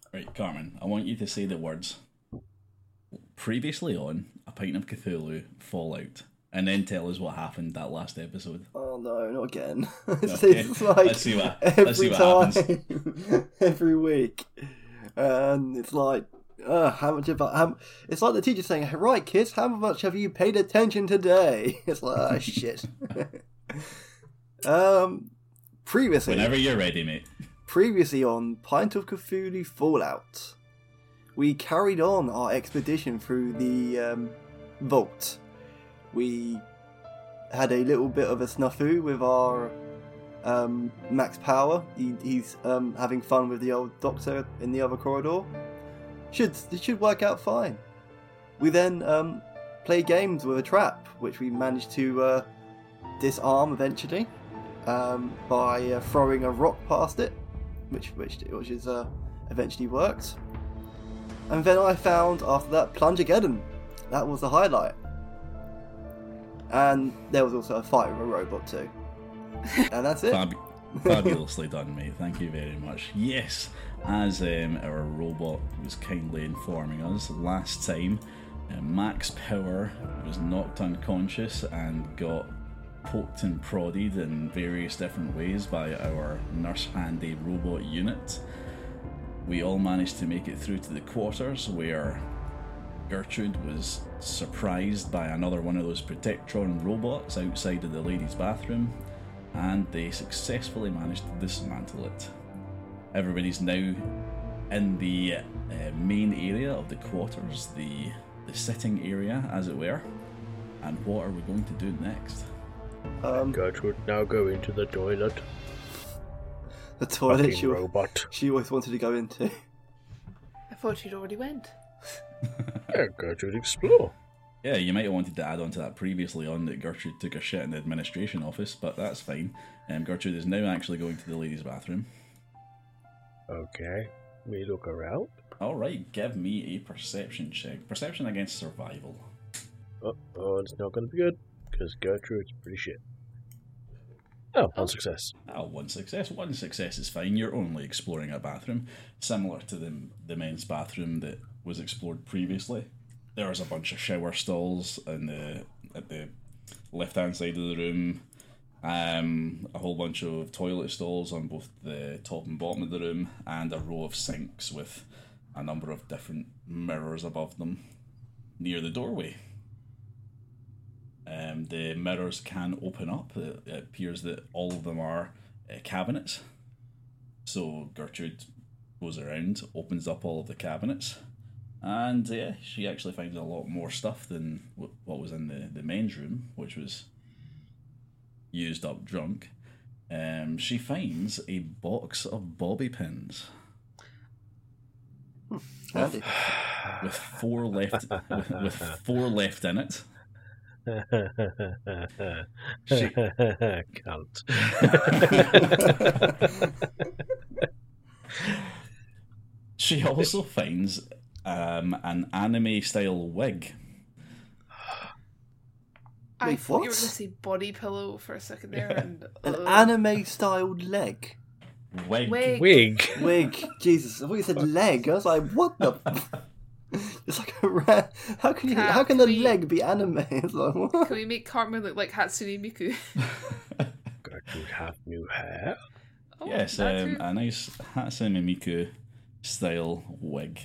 Right, Carmen, I want you to say the words previously on A Pint of Cthulhu Fallout, and then tell us what happened that last episode. Oh no, not again. Okay, It's like let's see what every time, happens. every week. And it's like, how much about... It's like the teacher saying, right kids, how much have you paid attention today? It's like, shit. Previously... Whenever you're ready, mate. Previously on Pint of Cthulhu Fallout, we carried on our expedition through the vault. We had a little bit of a snafu with our Max Power. He's having fun with the old doctor in the other corridor. It should work out fine. We then play games with a trap, which we managed to disarm eventually by throwing a rock past it, which is eventually worked. And then I found after that Plungeageddon. That was the highlight. And there was also a fight with a robot too. And that's it. Fabulously done, mate. Thank you very much. Yes, as our robot was kindly informing us last time, Max Power was knocked unconscious and got poked and prodded in various different ways by our Nurse Handy robot unit. We all managed to make it through to the quarters where Gertrude was surprised by another one of those Protectron robots outside of the ladies' bathroom, and they successfully managed to dismantle it. Everybody's now in the main area of the quarters, the sitting area, as it were. And what are we going to do next? Gertrude now go into the toilet. The toilet robot. She always wanted to go into. I thought she'd already went. Yeah, Gertrude explore. Yeah, you might have wanted to add on to that previously on that Gertrude took a shit in the administration office, but that's fine. Gertrude is now actually going to the ladies' bathroom. Okay, we look around. Alright, give me a perception check. Perception against survival. Oh, it's not going to be good, because Gertrude's pretty shit. Oh, one success. Oh, one success. One success is fine. You're only exploring a bathroom, similar to the men's bathroom that was explored previously. There's a bunch of shower stalls at the left-hand side of the room. A whole bunch of toilet stalls on both the top and bottom of the room, and a row of sinks with a number of different mirrors above them near the doorway. The mirrors can open up. It appears that all of them are cabinets. So Gertrude goes around, opens up all of the cabinets, and she actually finds a lot more stuff than what was in the men's room, which was used up drunk. She finds a box of bobby pins. With four left with four left in it. Cunt. She also finds an anime style wig. I Wait, thought you were what? going to say body pillow for a second there. And An anime styled leg. Wig. Wig. Wig. Jesus, I thought you said leg. I was like, what the? It's like a how can the leg be anime? It's like, what? Can we make Carmen look like Hatsune Miku? Gertrude have new hair. Oh, Yes, that too. a nice Hatsune Miku style wig.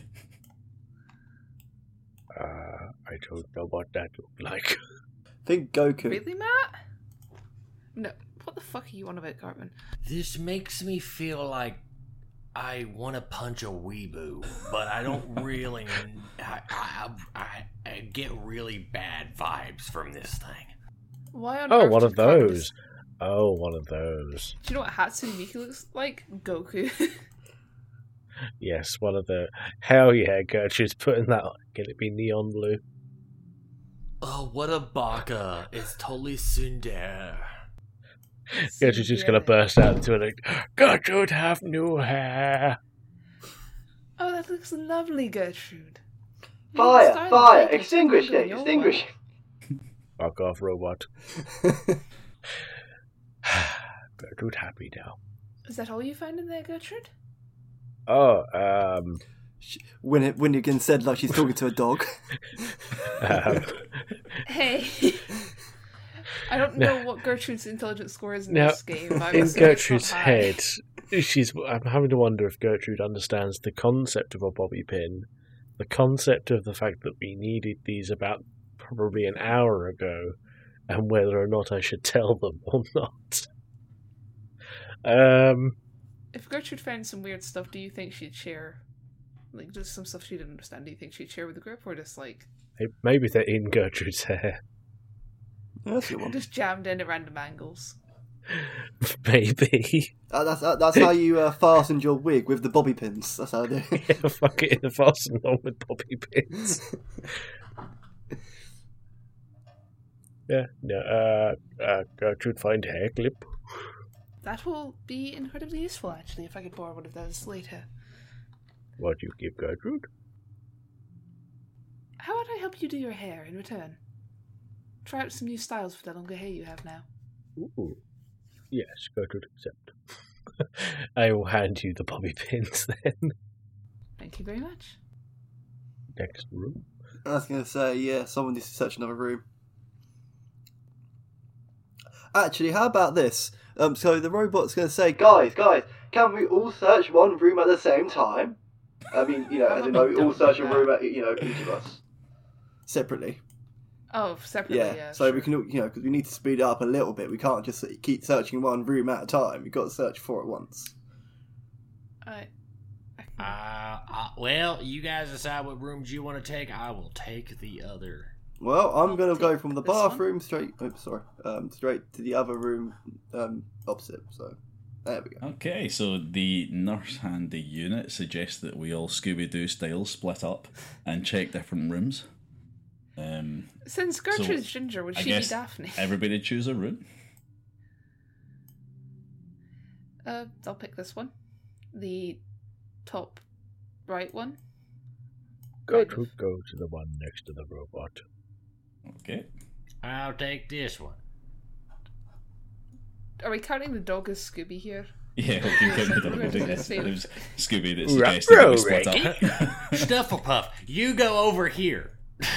I don't know what that looked like. Think Goku. Really, Matt? No. What the fuck are you on about, Carmen? This makes me feel like I want to punch a weeboo, but I don't really. I get really bad vibes from this thing. Why on Oh, earth one did of Carmen those. Oh, one of those. Do you know what Hatsune Miku looks like? Goku. Yes, one of the. Hell yeah, Gertrude's putting that on. Can it be neon blue? Oh, what a baka! It's totally tsundere. Gertrude's just going to burst out into it. Gertrude have new hair. Oh, that looks lovely, Gertrude. Fire! Extinguishing! Extinguishing! Fuck off, robot. Gertrude happy now. Is that all you found in there, Gertrude? When again said like she's talking to a dog. Hey. I don't know what Gertrude's intelligence score is in Now, this game. I'm in assuming it's not Gertrude's high. head, I'm having to wonder if Gertrude understands the concept of a bobby pin, the concept of the fact that we needed these about probably an hour ago, and whether or not I should tell them or not. If Gertrude found some weird stuff, do you think she'd share? Like, just some stuff she didn't understand, do you think she'd share with the group, or just like... Maybe they're in Gertrude's hair. That's a good one. just jammed in at random angles? Maybe. That's how you fasten your wig with the bobby pins. That's how I do. Yeah, fuck it, in fasten on with bobby pins. Yeah, no, Gertrude find hair clip. That will be incredibly useful, actually, if I could borrow one of those later. What do you give Gertrude? How would I help you do your hair in return? Try out some new styles for the longer hair you have now. Ooh. Yes, Gertrude accept. I will hand you the bobby pins then. Thank you very much. Next room. I was going to say, yeah, someone needs to search another room. Actually, how about this? So the robot's going to say, guys, can we all search one room at the same time? I mean, as in, we all search a room at, each of us. Separately. Oh, separately, yeah. So sure. we can, because we need to speed it up a little bit. We can't just keep searching one room at a time. We've got to search 4 at once. Well, you guys decide what rooms you want to take. I will take the other. Well, I'm going to go from the this one? bathroom straight to the other room opposite. So there we go. Okay, so the nurse and the unit suggest that we all Scooby-Doo style split up and check different rooms. Since Gertrude's ginger, would I she be guess Daphne? everybody choose a room. I'll pick this one. The top right one. Gertrude, go to the one next to the robot. Okay. I'll take this one. Are we counting the dog as Scooby here? Yeah, we can count the dog. We're gonna Yes, say- it was Scooby that suggested that we split up. Snufflepuff, you go over here.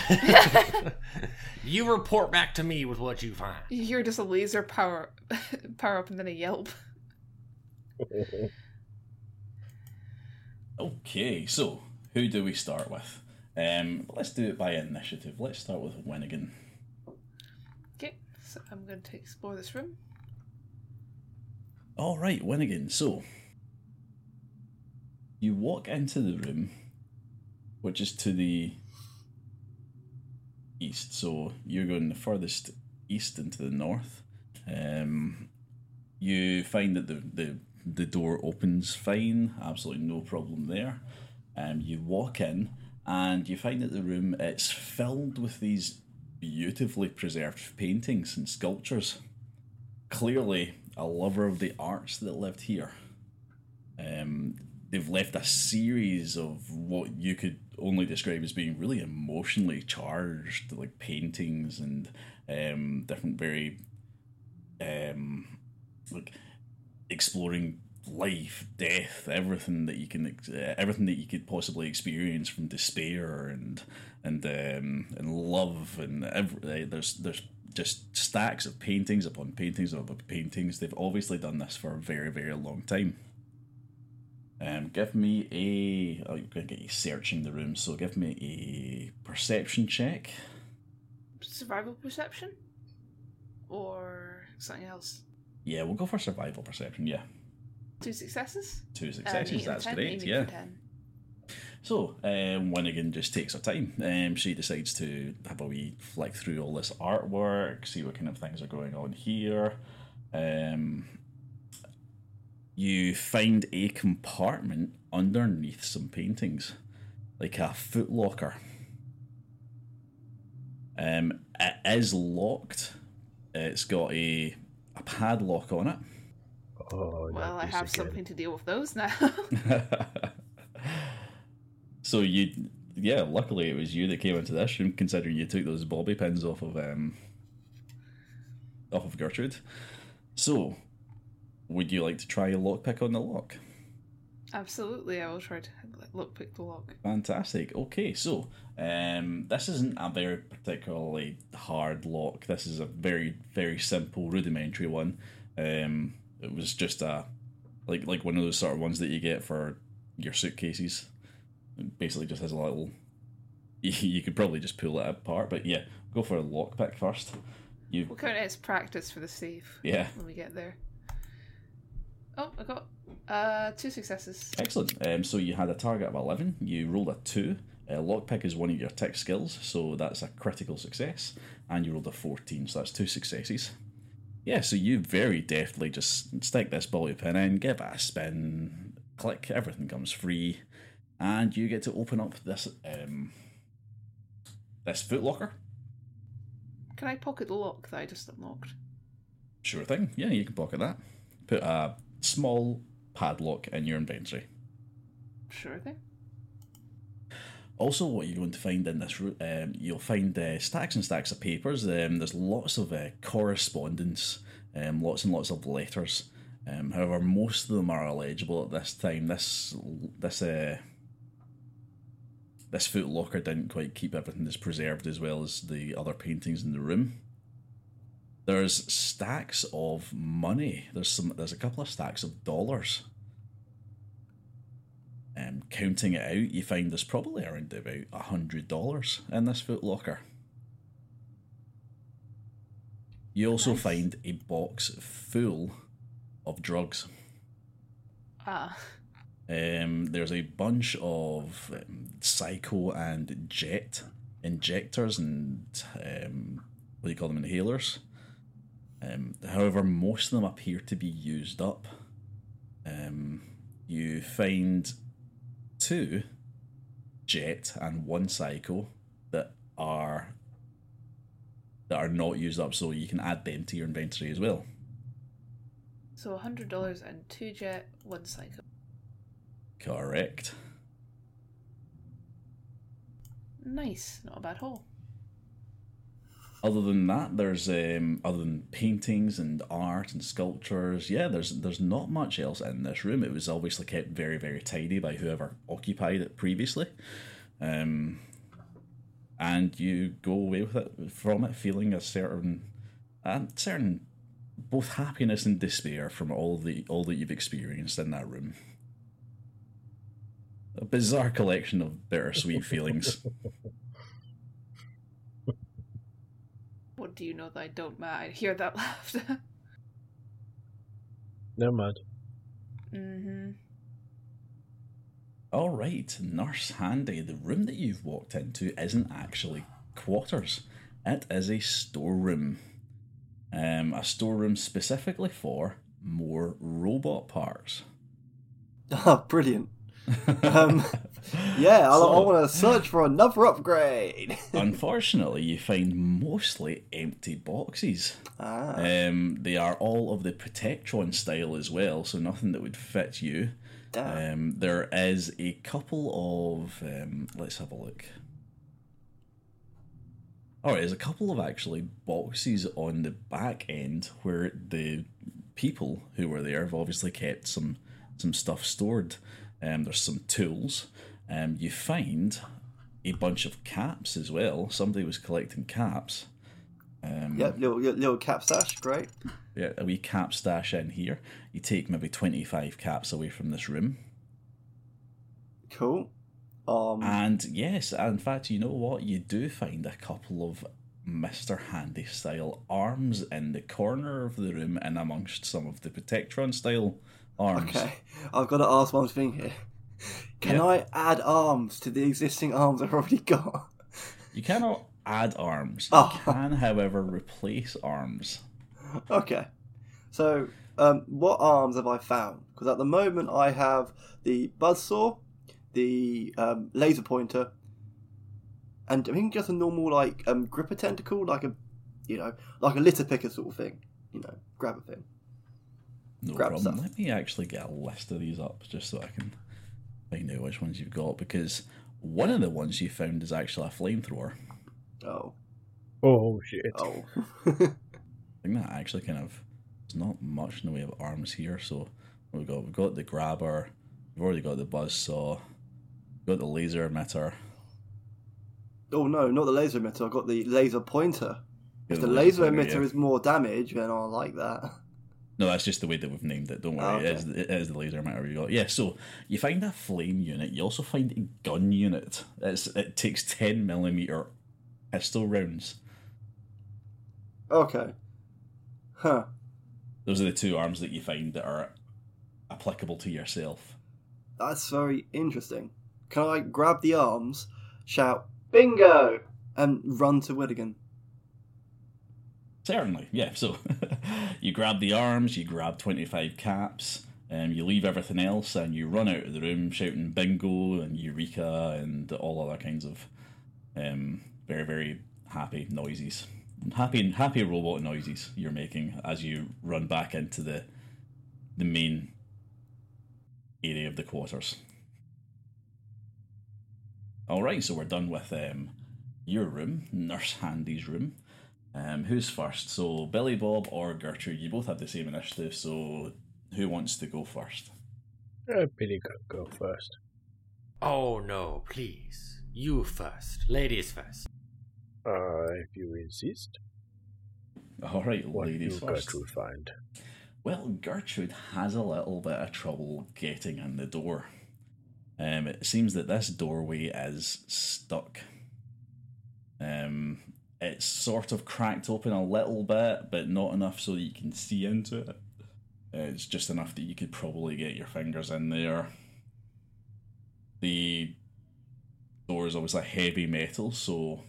You report back to me with what you find. You hear just a laser power up and then a yelp. Okay, so who do we start with? Let's do it by initiative. Let's start with Winnigan. Okay, so I'm going to explore this room. All right, Winnigan. So you walk into the room, which is to the east. So you're going the furthest east into the north. You find that the door opens fine, absolutely no problem there. You walk in and you find that the room, it's filled with these beautifully preserved paintings and sculptures. Clearly a lover of the arts that lived here. They've left a series of what you could only describe as being really emotionally charged, like paintings and different very like exploring life, death, everything that you could possibly experience, from despair and love, and there's just stacks of paintings upon paintings upon paintings. They've obviously done this for a very, very long time. Give me I'm going to get you searching the room, so give me a perception check. Survival perception? Or something else? Yeah, we'll go for survival perception, yeah. 2 successes? 2 successes, that's 10, great, aiming yeah. for 10. So, Winnigan just takes her time. She decides to have a wee flick through all this artwork, see what kind of things are going on here. You find a compartment underneath some paintings, like a footlocker. It is locked. It's got a padlock on it. Oh, Well, not I this have again. something to deal with those now. So luckily it was you that came into this room, considering you took those bobby pins off of Gertrude. So, would you like to try a lockpick on the lock? Absolutely, I will try to pick the lock. Fantastic. Okay, so this isn't a very particularly hard lock. This is a very, very simple, rudimentary one. It was just a like one of those sort of ones that you get for your suitcases. It basically just has a little. You could probably just pull it apart, but yeah, go for a lockpick first. We'll count it as practice for the safe. Yeah. When we get there. Oh, I got 2 successes. Excellent. So you had a target of 11. You rolled a 2. Lockpick is one of your tech skills, so that's a critical success. And you rolled a 14, so that's 2 successes. Yeah, so you very deftly just stick this bobby pin in, give it a spin, click, everything comes free, and you get to open up this this footlocker. Can I pocket the lock that I just unlocked? Sure thing. Yeah, you can pocket that. Put a small padlock in your inventory. Sure thing. Also, what you're going to find in this route, you'll find stacks and stacks of papers. There's lots of correspondence, lots and lots of letters. However, most of them are illegible at this time. This footlocker didn't quite keep everything as preserved as well as the other paintings in the room. There's stacks of money. There's a couple of stacks of dollars. Counting it out, you find there's probably around about $100 in this footlocker. You also find a box full of drugs. There's a bunch of Psycho and Jet injectors and what do you call them, inhalers. However, most of them appear to be used up. You find 2 Jet and 1 Psycho that are not used up, so you can add them to your inventory as well. So $100 and 2 Jet, 1 Psycho. Correct. Nice, not a bad haul. Other than that, there's other than paintings and art and sculptures, yeah, there's not much else in this room. It was obviously kept very, very tidy by whoever occupied it previously, and you go away from it feeling a certain both happiness and despair from all that you've experienced in that room. A bizarre collection of bittersweet feelings. What do you know that I don't, Matt? I hear that laughter. No mad. Mm-hmm. All right, Nurse Handy. The room that you've walked into isn't actually quarters. It is a storeroom. A storeroom specifically for more robot parts. Oh, brilliant. Yeah, I want to search for another upgrade. Unfortunately, you find mostly empty boxes. They are all of the Protectron style as well, so nothing that would fit you. There is a couple of... let's have a look. Alright, there's a couple of actually boxes on the back end where the people who were there have obviously kept some stuff stored. There's some tools. You find a bunch of caps as well. Somebody was collecting caps. Little cap stash, great. Yeah, a wee cap stash in here. You take maybe 25 caps away from this room. Cool. And yes, in fact, you know what? You do find a couple of Mr. Handy style arms in the corner of the room and amongst some of the Protectron style arms. Okay, I've got to ask one thing here. Can I add arms to the existing arms I've already got? You cannot add arms. You can, however, replace arms. Okay. So, what arms have I found? Because at the moment I have the buzzsaw, the laser pointer, and I think just a normal gripper tentacle, like a litter picker sort of thing. Grab a thing. No grab problem. Stuff. Let me actually get a list of these up just so I can find out which ones you've got, because one of the ones you found is actually a flamethrower. Oh shit. Oh. I think that actually there's not much in the way of arms here, so we've got the grabber, You've already got the buzzsaw. You've got the laser emitter. Oh no, not the laser emitter. I've got the laser pointer. If Yeah, the laser pointer, emitter yeah. is more damage, then I like that. No, that's just the way that we've named it. Don't worry, Okay. it is the laser emitter you got. Yeah, so you find a flame unit. You also find a gun unit. It takes 10mm pistol rounds. Okay. Huh. Those are the two arms that you find that are applicable to yourself. That's very interesting. Can I grab the arms, shout bingo, and run to Whittigan? Certainly, yeah. So you grab the arms, you grab 25 caps, you leave everything else, and you run out of the room shouting bingo and eureka and all other kinds of very, very happy noises. Happy robot noises you're making as you run back into the main area of the quarters. Alright, so we're done with your room, Nurse Handy's room. Who's first? So Billy Bob or Gertrude? You both have the same initiative, so who wants to go first? Billy go first. Oh no, please. You first. Ladies first. If you insist. Alright, What ladies do first. Gertrude find? Well, Gertrude has a little bit of trouble getting in the door. It seems that this doorway is stuck. It's sort of cracked open a little bit, but not enough so that you can see into it. It's just enough that you could probably get your fingers in there. The door is obviously heavy metal, so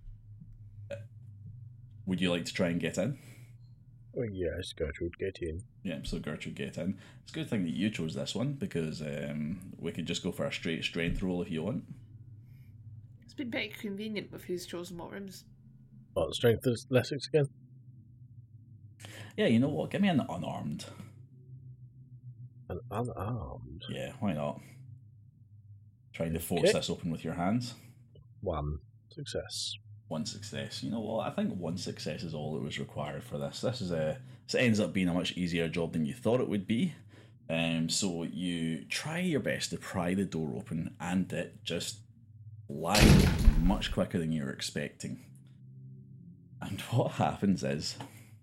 would you like to try and get in? Oh, yes, Gertrude, get in. Yeah, so Gertrude, get in. It's a good thing that you chose this one, because we could just go for a straight strength roll if you want. It's been very convenient with who's chosen what rooms. What, strength is Essex again? Yeah, you know what? Give me an unarmed. An unarmed. Yeah, why not? Trying to force Okay. this open with your hands. 1 success. One success. You know what? I think one success is all that was required for this. This ends up being a much easier job than you thought it would be. So you try your best to pry the door open, and it just flies open much quicker than you were expecting. And what happens is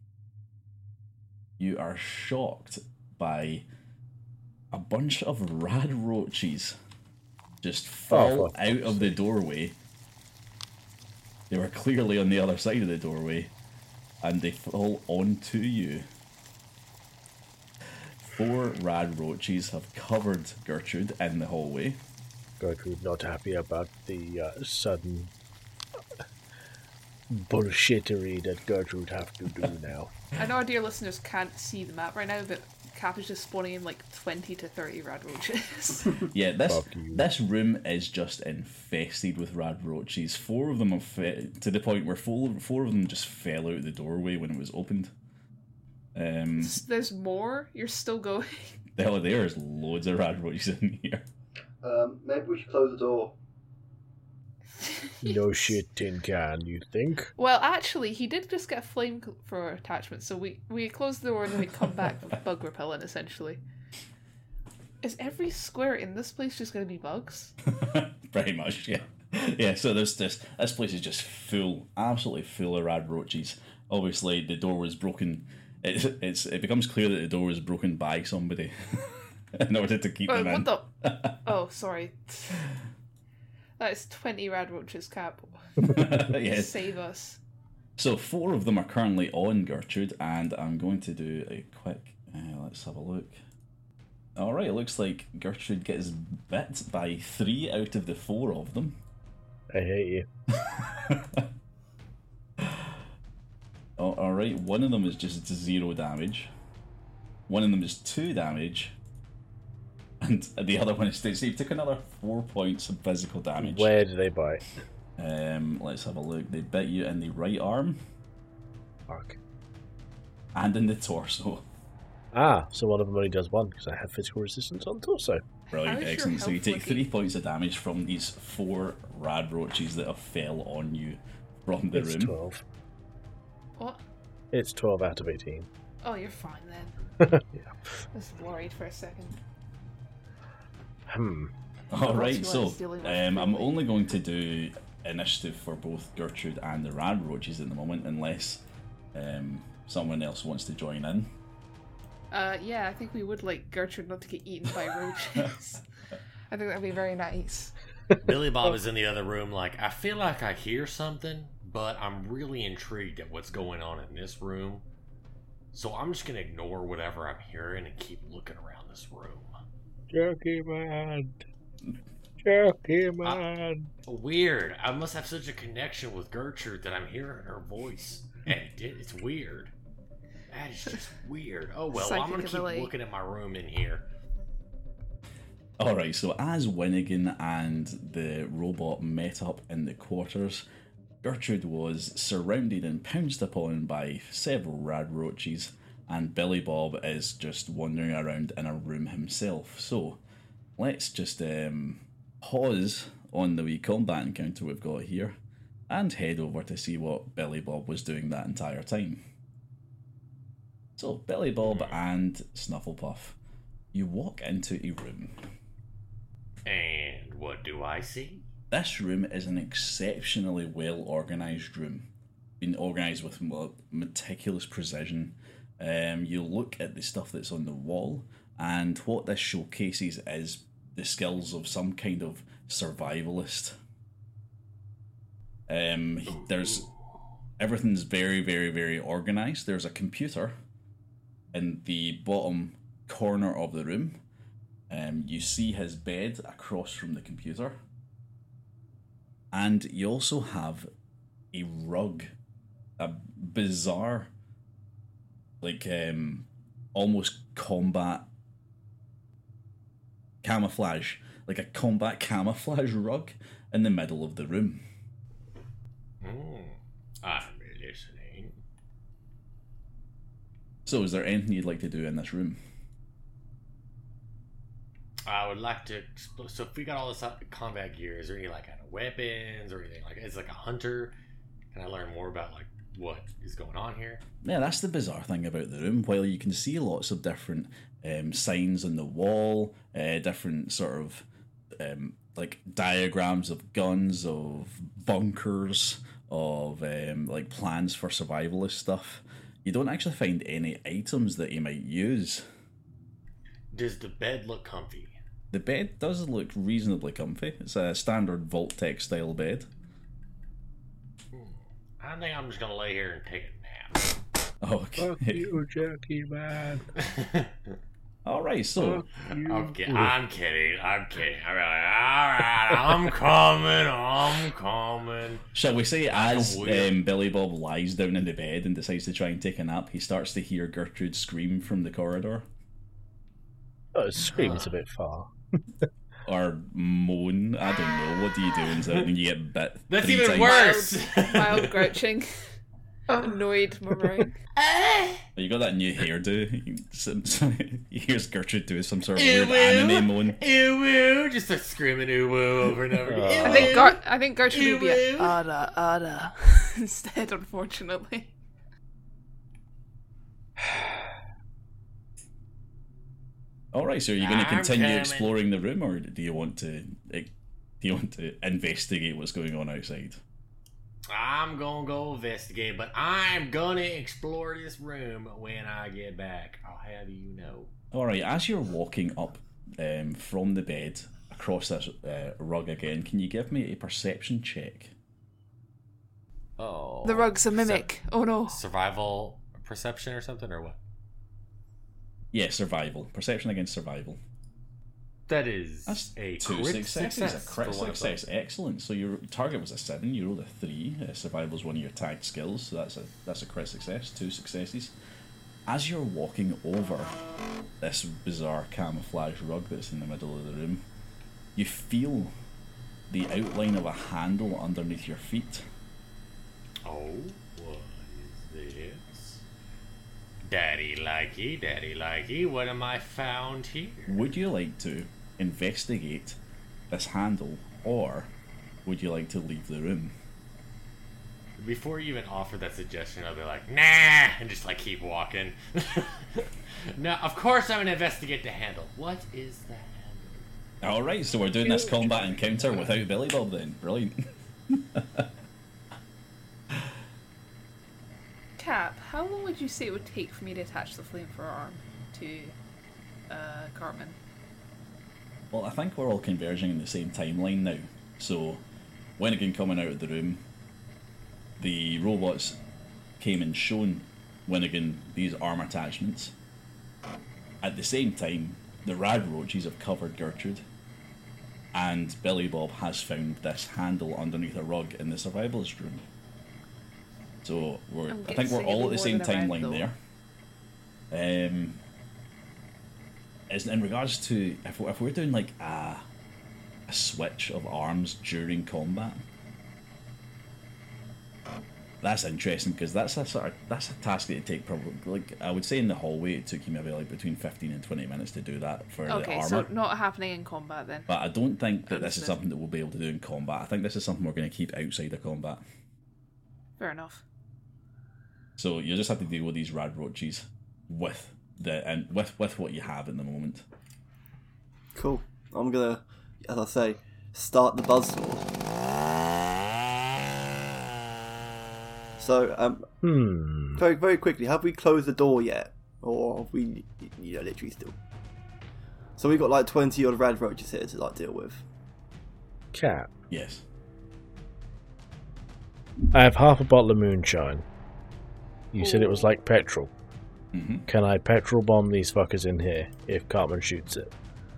you are shocked by a bunch of rad roaches just fall fuck. out of the doorway. They were clearly on the other side of the doorway, and they fall onto you. 4 rad roaches have covered Gertrude in the hallway. Gertrude not happy about the sudden bullshittery that Gertrude have to do now. I know our dear listeners can't see the map right now, but Cap is just spawning in like 20 to 30 rad roaches. Yeah, Fuck you. this room is just infested with rad roaches. 4 of them have to the point where 4 of them just fell out the doorway when it was opened. There's more? You're still going? There's loads of rad roaches in here. Maybe we should close the door. No shit, tin can, you think? Well, actually, he did just get a flamethrower attachment, so we close the door and then we come back with bug repellent, essentially. Is every square in this place just going to be bugs? Pretty much, yeah. Yeah, so this place is just full, absolutely full of rad roaches. Obviously, the door was broken. It becomes clear that the door was broken by somebody in order to keep them in. What the? Oh, sorry. That is 20 rad roaches, Cap. Yeah. Save us. So 4 of them are currently on Gertrude, and I'm going to do a quick. Let's have a look. All right, it looks like Gertrude gets bit by 3 out of the 4 of them. I hate you. All right, one of them is just 0 damage. One of them is 2 damage. And the other one is so you took another 4 points of physical damage. Where do they bite? Let's have a look. They bit you in the right arm Fuck. and in the torso. Ah, so one of them only does 1 because I have physical resistance on torso. Brilliant, How's your excellent. So you health take looking? 3 points of damage from these 4 rad roaches that have fell on you from the It's room. 12. What? It's 12 out of 18. Oh, you're fine then. Yeah. I was worried for a second. All right, What's so yours dealing with I'm Finley? only going to do initiative for both Gertrude and the Rad Roaches at the moment, unless someone else wants to join in. Yeah, I think we would like Gertrude not to get eaten by roaches. I think that'd be very nice. Billy Bob is in the other room like, I feel like I hear something, but I'm really intrigued at what's going on in this room. So I'm just going to ignore whatever I'm hearing and keep looking around this room. Jerky man. Jerky man. Weird. I must have such a connection with Gertrude that I'm hearing her voice. And it's weird. That is just weird. Oh well, I'm going to keep looking at my room in here. Alright, so as Winnigan and the robot met up in the quarters, Gertrude was surrounded and pounced upon by several Rad Roaches, and Billy Bob is just wandering around in a room himself. So, let's just pause on the wee combat encounter we've got here, and head over to see what Billy Bob was doing that entire time. So, Billy Bob and Snufflepuff, you walk into a room. And what do I see? This room is an exceptionally well organised room, been organised with meticulous precision. You look at the stuff that's on the wall, and what this showcases is the skills of some kind of survivalist. There's everything's very, very, very organised. There's a computer in the bottom corner of the room. You see his bed across from the computer. And you also have a rug. A bizarre, like, almost combat camouflage. Like a combat camouflage rug in the middle of the room. I'm listening. So is there anything you'd like to do in this room? I would like to explore. So if we got all this combat gear, is there any like kind of weapons or anything? Like, it's like a hunter. Can I learn more about like what is going on here? Yeah, that's the bizarre thing about the room. While you can see lots of different signs on the wall, different sort of like diagrams of guns, of bunkers, of like plans for survivalist stuff, you don't actually find any items that you might use. Does the bed look comfy? The bed does look reasonably comfy. It's a standard Vault-Tec style bed. I think I'm just gonna lay here and take a nap. Okay. Fuck you, Jerky man. Alright, so... I'm kidding. I'm kidding. Alright, I'm coming. Shall we say as Billy Bob lies down in the bed and decides to try and take a nap, he starts to hear Gertrude scream from the corridor? Oh, scream's a bit far. Or moan. I don't know. What do you do when you get bit? That's 3 even times? worse. Mild grouching. Annoyed murmuring. You got that new hairdo. He hears Gertrude do some sort of weird anime moan. Ew, just like screaming ew over and over. I think Gertrude would be a ada instead, unfortunately. Alright, so are you going to continue coming. exploring the room, or do you want to investigate what's going on outside? I'm gonna go investigate, but I'm gonna explore this room when I get back. I'll have you know. Alright, as you're walking up from the bed across this rug again, can you give me a perception check? Oh. The rug's a mimic. Oh no. Survival perception or something, or what? Yeah, survival. Perception against survival. That is That's a 2 crit successes. A crit for one of success. Excellent. So your target was a 7. You rolled a 3. Survival is one of your tagged skills, so that's a crit success. 2 successes. As you're walking over this bizarre camouflage rug that's in the middle of the room, you feel the outline of a handle underneath your feet. Oh, what is this? Daddy likey, what am I found here? Would you like to investigate this handle, or would you like to leave the room? Before you even offer that suggestion, I'll be like, nah, and just like keep walking. No, of course I'm gonna investigate the handle. What is the handle? Alright, so we're doing this combat encounter without Billy Bob then. Brilliant. Cap, how long would you say it would take for me to attach the flamethrower arm to Cartman? Well, I think we're all converging in the same timeline now. So, Winnigan coming out of the room, the robots came and shown Winnigan these arm attachments. At the same time, the rad roaches have covered Gertrude, and Billy Bob has found this handle underneath a rug in the survivalist room. So I think we're all at the same timeline there. As in regards to if we're doing like a switch of arms during combat, that's interesting because that's a task that it take probably, like I would say in the hallway it took you maybe like between 15 and 20 minutes to do that for the armor. Okay, so not happening in combat then. But I don't think that this is something that we'll be able to do in combat. I think this is something we're going to keep outside of combat. Fair enough. So you just have to deal with these rad roaches with what you have in the moment. Cool. I'm gonna, as I say, start the buzzsaw. So, very, very quickly, have we closed the door yet? Or have we, literally still? So we've got like 20 odd rad roaches here to like deal with. Cap. Yes. I have half a bottle of moonshine. You said it was like petrol. Mm-hmm. Can I petrol bomb these fuckers in here if Cartman shoots it?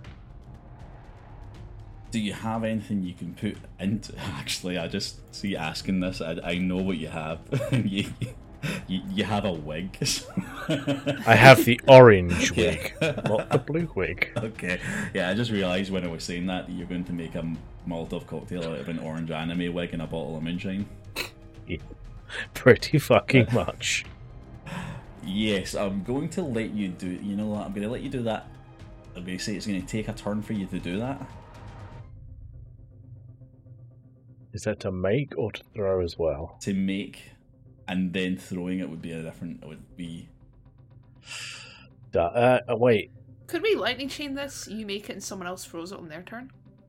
Do you have anything you can put into... Actually, I just see asking this. I know what you have. you have a wig. I have the orange wig, not the blue wig. Okay. Yeah, I just realised when I was saying that you're going to make a Molotov cocktail out of an orange anime wig and a bottle of moonshine. Yeah, pretty fucking much. Yes, I'm going to let you do... You know what? I'm going to let you do that. I'm going to say it's going to take a turn for you to do that. Is that to make or to throw as well? To make, and then throwing it would be a different... It would be... Wait. Could we lightning chain this? You make it and someone else throws it on their turn?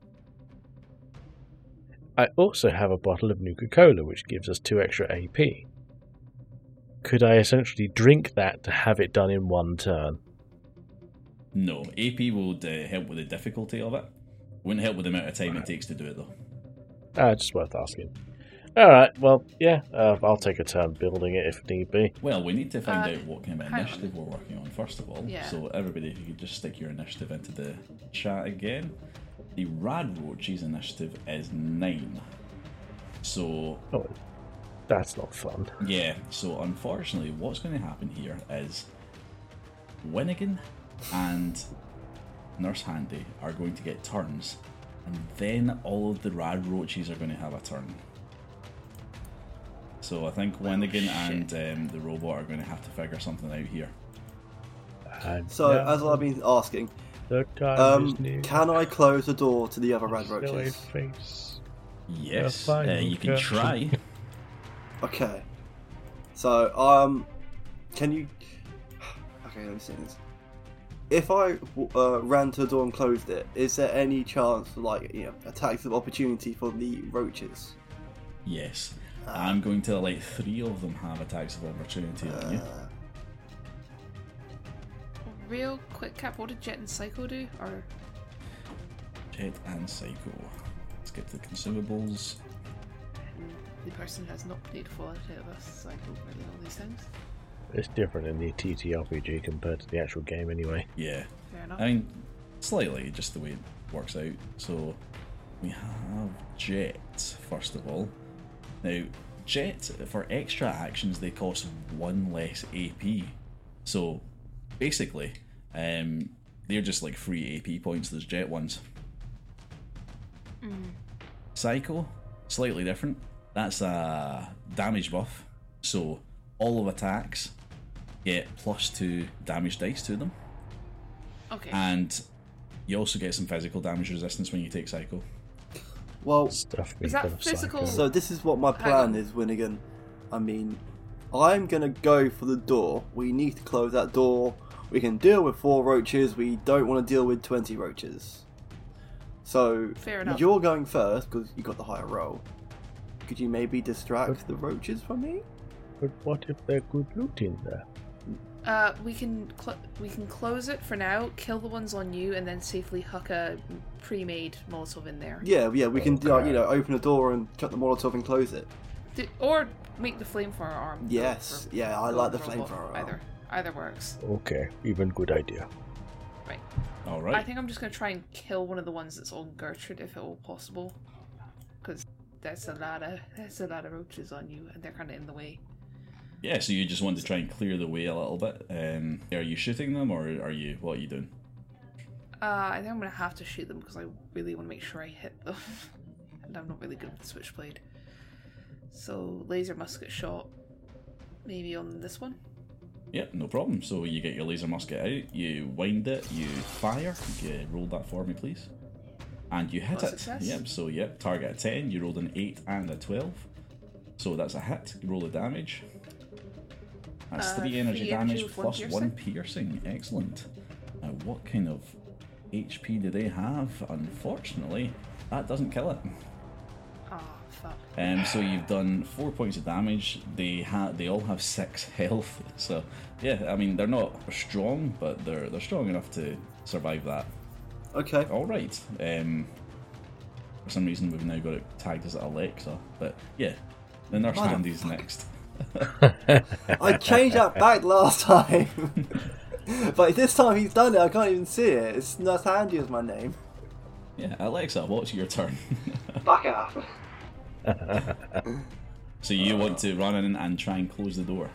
I also have a bottle of Nuka-Cola, which gives us 2 extra AP. Could I essentially drink that to have it done in one turn? No, AP would help with the difficulty of it. Wouldn't help with the amount of time it takes to do it, though. Just worth asking. Alright, well, yeah, I'll take a turn building it if need be. Well, we need to find out what kind of initiative we're working on, first of all. Yeah. So, everybody, if you could just stick your initiative into the chat again. The Rad Roaches initiative is 9. So... Oh, that's not fun. Yeah, so unfortunately, what's going to happen here is Winnigan and Nurse Handy are going to get turns, and then all of the Rad Roaches are going to have a turn. So I think Winnigan and the robot are going to have to figure something out here. So, as I've been asking, can I close the door to the other rad roaches? Yes, you can try. Okay. So, can you... Okay, let me see this. If I ran to the door and closed it, is there any chance for, like, attacks of opportunity for the roaches? Yes. I'm going to let 3 of them have attacks of opportunity on you. Real quick, Cap, what did Jet and Psycho do? Or Jet and Psycho. Let's get to the consumables. The person has not played Fallout out of us, so I don't really know these things. It's different in the TTRPG compared to the actual game anyway. Yeah. Fair enough. I mean, slightly, just the way it works out. So, we have Jet, first of all. Now, Jet, for extra actions, they cost 1 less AP. So, basically, they're just like free AP points, those Jet ones. Psycho, slightly different. That's a damage buff. So, all of attacks get +2 damage dice to them. Okay. And you also get some physical damage resistance when you take Psycho. Well, Stuff Is that physical? so this is what my plan is, Winnigan. I mean, I'm going to go for the door. We need to close that door. We can deal with 4 roaches. We don't want to deal with 20 roaches. So Fair enough. you're going first because you got the higher roll. Could you maybe distract the roaches from me? But what if they're good loot in there? We can close it for now, kill the ones on you, and then safely huck a pre-made Molotov in there. Yeah, we can Okay. open the door and chuck the Molotov and close it. Or make the flamethrower arm. Yes, for- yeah, I for like the robot. flamethrower arm. Either works. Okay, even good idea. Right. All I right. think I'm just gonna try and kill one of the ones that's on Gertrude if at all possible, because that's a lot of roaches on you, and they're kind of in the way. Yeah, so you just want to try and clear the way a little bit. Are you shooting them, or what are you doing? I think I'm gonna have to shoot them because I really want to make sure I hit them, and I'm not really good with the switchblade. So laser musket shot, maybe on this one. Yeah, no problem. So you get your laser musket out, you wind it, you fire. You roll that for me, please. And you hit Got a it. success. Yep, so target a 10. You rolled an 8 and a 12. So that's a hit. You roll the damage. That's 3 energy 3 damage energy with plus 1 piercing. Excellent. Now, what kind of HP do they have? Unfortunately, that doesn't kill it. Ah, fuck. So you've done 4 points of damage. They all have 6 health. So yeah, I mean they're not strong, but they're strong enough to survive that. Okay. All right. For some reason we've now got it tagged as Alexa, but yeah, the nurse handy's next. I changed that back last time. But this time he's done it, I can't even see it. It's Nurse Handy is my name. Yeah, Alexa, what's your turn? Back off. So you want to run in and try and close the door.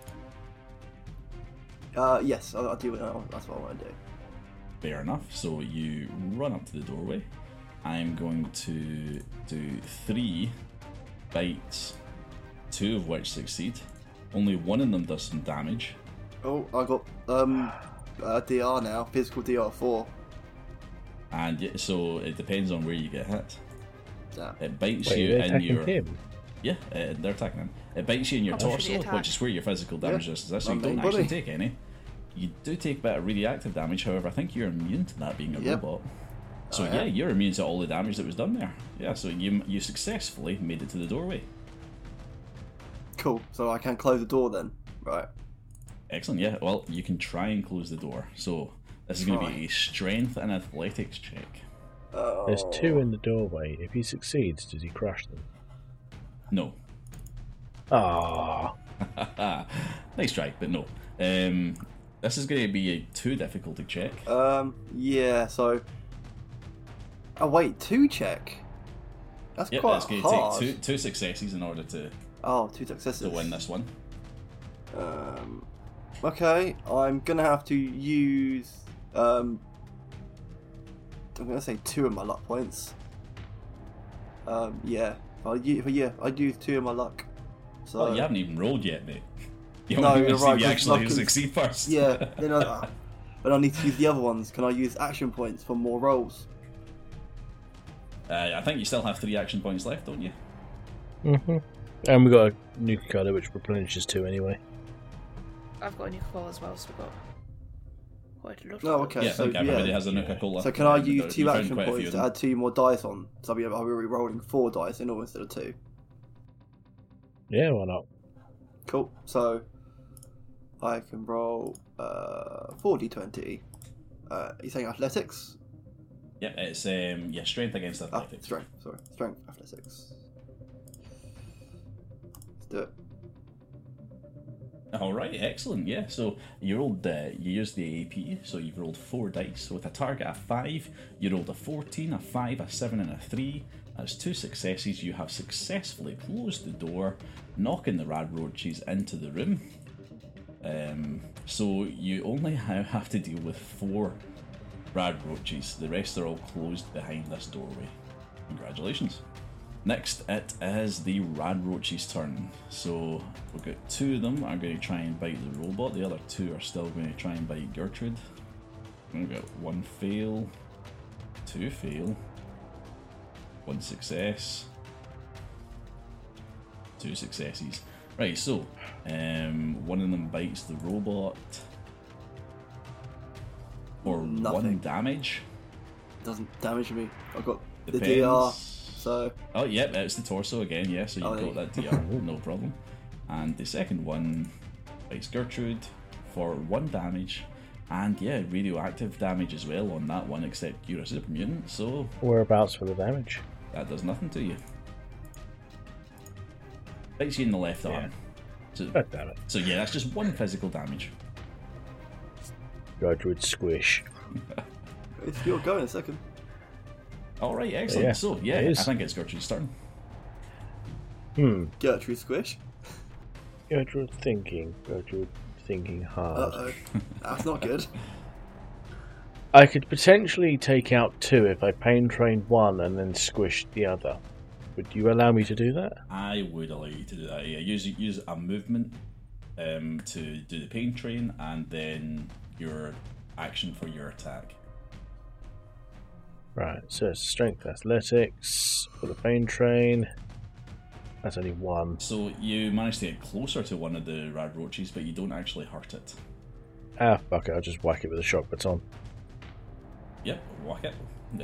Yes, I'll do it. That's what I want to do. Fair enough. So you run up to the doorway. I'm going to do 3 bites, 2 of which succeed. Only one of them does some damage. Oh, I got DR now, physical DR 4. And so it depends on where you get hit. Yeah. It bites Wait, you they're in attacking your... him. Yeah, they're attacking him. It bites you in your How much did torso, he attack? which is where your physical damage Yeah, is. So you my don't main actually body. take any. You do take a bit of radioactive damage, however, I think you're immune to that being a Yep. robot. So Oh, yeah, yeah? you're immune to all the damage that was done there. Yeah, so you successfully made it to the doorway. Cool. So I can close the door then. Right. Excellent, yeah. Well, you can try and close the door. So this is going to be a strength and athletics check. There's 2 in the doorway. If he succeeds, does he crush them? No. Ah, Nice try, but no. This is going to be a 2 difficulty check. Yeah, so... Oh, wait, 2 check? That's Yep, quite it's going hard. to take two successes in order to Oh, 2 successes. win this one. Okay, I'm gonna have to use... I'm gonna say 2 of my luck points. Yeah. I use 2 of my luck. So... Well, you haven't even rolled yet, mate. You No, haven't even you're seen right, you 'cause actually luck is- succeed first. Yeah, then but I need to use the other ones. Can I use action points for more rolls? I think you still have 3 action points left, don't you? and we got a nuke cutter which replenishes 2 anyway. I've got a nuke ball as well, so we've got quite a lot. Oh, okay. Yeah, I so think everybody yeah. has a Nuka-Cola. So can I You use 2 found action quite a few points of to them. add 2 more dice on? So I'll be rolling 4 dice in all instead of 2. Yeah, why not? Cool. So I can roll 4d20. You're saying athletics? Yeah, it's strength against athletics. Strength. Sorry, strength athletics. Let's do it. All right, excellent. Yeah, so you rolled. You used the AP, so you've rolled 4 dice. So with a target of 5, you rolled a 14, a 5, a 7, and a 3. That's 2 successes. You have successfully closed the door, knocking the rad roaches into the room. So you only have to deal with 4 rad roaches. The rest are all closed behind this doorway. Congratulations. Next, it is the rad roach's turn. So we've got 2 of them are going to try and bite the robot. The other 2 are still going to try and bite Gertrude. We've got 1 fail, 2 fail, 1 success, 2 successes. Right, so one of them bites the robot for 1 Nothing. damage. doesn't damage me. I've got the Depends. DR, so Oh, yep, it's the torso again, yeah, so you've Oh, got that DR, no problem. And the second one bites Gertrude for 1 damage, and yeah, radioactive damage as well on that one, except you're a super mutant, so Whereabouts for the damage? that does nothing to you. Bites you in the left arm. So, God damn it. so yeah, that's just 1 physical damage. Gertrude squish. it's your go in a second. Alright, excellent. Yeah, So yeah, it is. I think it's Gertrude's turn. Gertrude squish. Gertrude thinking hard. Uh-oh. That's not good. I could potentially take out 2 if I pain trained 1 and then squished the other. Would you allow me to do that? I would allow you to do that. Yeah, use a movement to do the pain train, and then your action for your attack. Right, so it's strength athletics for the pain train. That's only 1. So you manage to get closer to one of the rad roaches, but you don't actually hurt it. Ah, fuck it, I'll just whack it with a shock baton. Yep, whack it.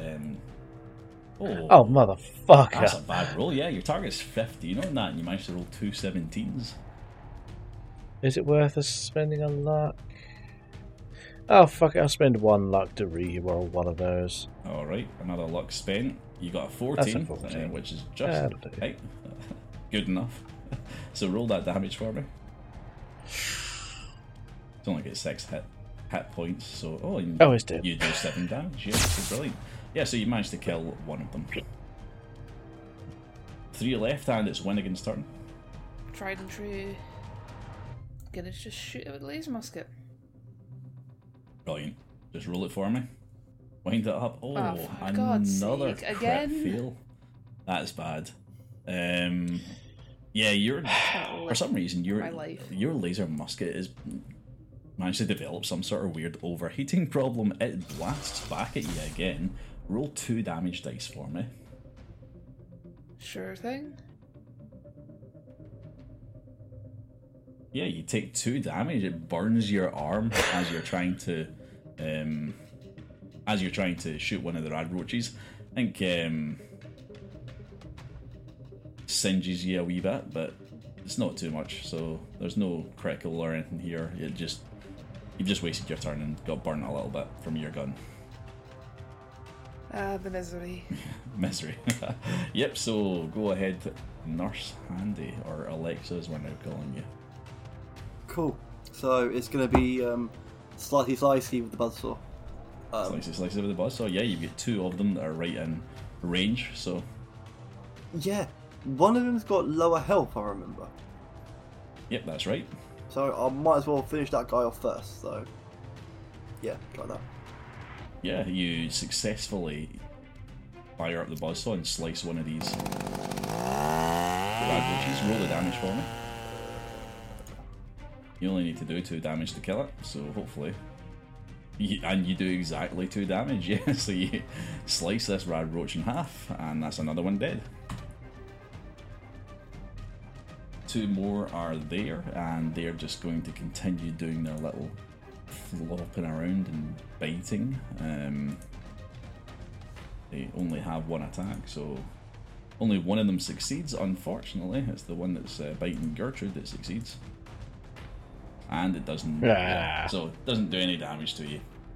Oh, motherfucker. That's a bad roll. Yeah, your target's 15 on that, and you managed to roll 2 17s. Is it worth us spending a luck? Oh, fuck it, I'll spend 1 luck to re-roll one of those. Alright, another luck spent. You got a That's 14, a 14. which is just That'll do. right. Good enough. So roll that damage for me. It's only got 6 hit points, so It's dead. You do 7 damage. Yeah, so brilliant. Yeah, so you managed to kill one of them. 3 left, and it's Winnigan's turn. Tried and true. Gonna just shoot it with a laser musket. Brilliant. Just roll it for me. Wind it up. Oh, for God's another sake, crit again? fail. That's bad. Yeah, you're for some reason my life. your laser musket is managed to develop some sort of weird overheating problem. It blasts back at you again. Roll 2 damage dice for me. Sure thing. Yeah, you take 2 damage. It burns your arm as you're trying to shoot one of the rad roaches. I think singes you a wee bit, but it's not too much. So there's no critical or anything here. You've just wasted your turn and got burnt a little bit from your gun. The misery. Misery. Yep. So go ahead, Nurse Handy, or Alexa as we're now calling you. Cool. So it's going to be slicey slicey with the buzzsaw. Slice it with the buzz. So yeah, you've got 2 of them that are right in range. So Yeah, one of them's got lower health, I remember. yep, that's right. So I might as well finish that guy off first. So yeah, try that. Yeah, you successfully fire up the buzzsaw and slice one of these rad roaches. Roll the damage for me. You only need to do 2 damage to kill it, so hopefully. And you do exactly 2 damage, yeah. So you slice this rad roach in half, and that's another one dead. 2 more are there, and they're just going to continue doing their little flopping around and biting. They only have 1 attack, so only one of them succeeds, unfortunately. It's the one that's biting Gertrude that succeeds. And it doesn't. Yeah, so it doesn't do any damage to you.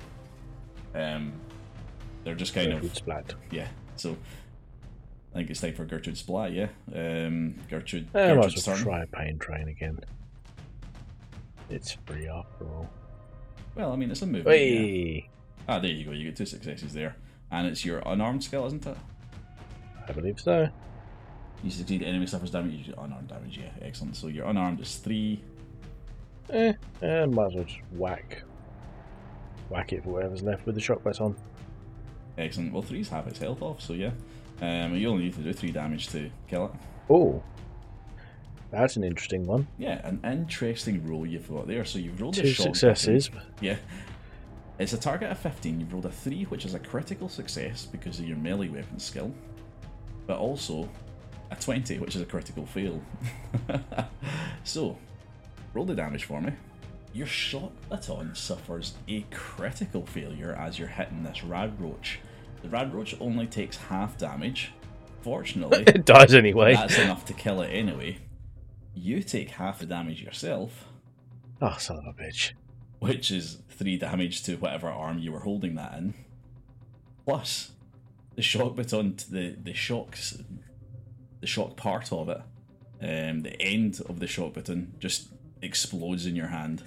They're just kind Gertrude of splat. yeah. So I think it's time for Gertrude Splat. Yeah, Gertrude. I might Gertrude's as well turn. try pain train again. It's free after all. Well, I mean, it's a movement. Yeah. Hey, Ah, there you go. You get 2 successes there, and it's your unarmed skill, isn't it? I believe so. You succeed. Enemy suffers damage. You do unarmed damage. Yeah, excellent. So your unarmed is 3. Might as well just whack it for whatever's left with the shock baton. Excellent. Well, 3's half its health off, so yeah. You only need to do 3 damage to kill it. Oh, that's an interesting one. Yeah, an interesting roll you've got there. So you've rolled 2 a shot. successes. Yeah. It's a target of 15. You've rolled a 3, which is a critical success because of your melee weapon skill. But also a 20, which is a critical fail. So, roll the damage for me. Your shock baton suffers a critical failure as you're hitting this rad roach. The rad roach only takes half damage. Fortunately, It dies anyway. that's enough to kill it anyway. You take half the damage yourself, Oh, son of a bitch. which is 3 damage to whatever arm you were holding that in. Plus, the shock baton, the shock part of it, the end of the shock baton just explodes in your hand,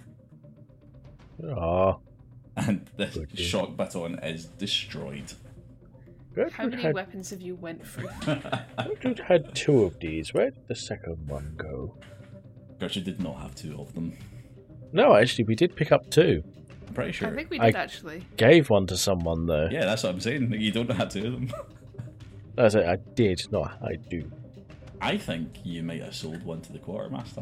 Oh. and the Goodness. shock baton is destroyed. How Gertrude many had, weapons have you went through? Gertrude had 2 of these. Where did the second one go? did not have 2 of them. No, actually, we did pick up 2. I'm pretty sure. I think we I- did actually. Gave one to someone, though. Yeah, that's what I'm saying. You don't have 2 of them. That's it. I did, not I do. I think you might have sold one to the quartermaster.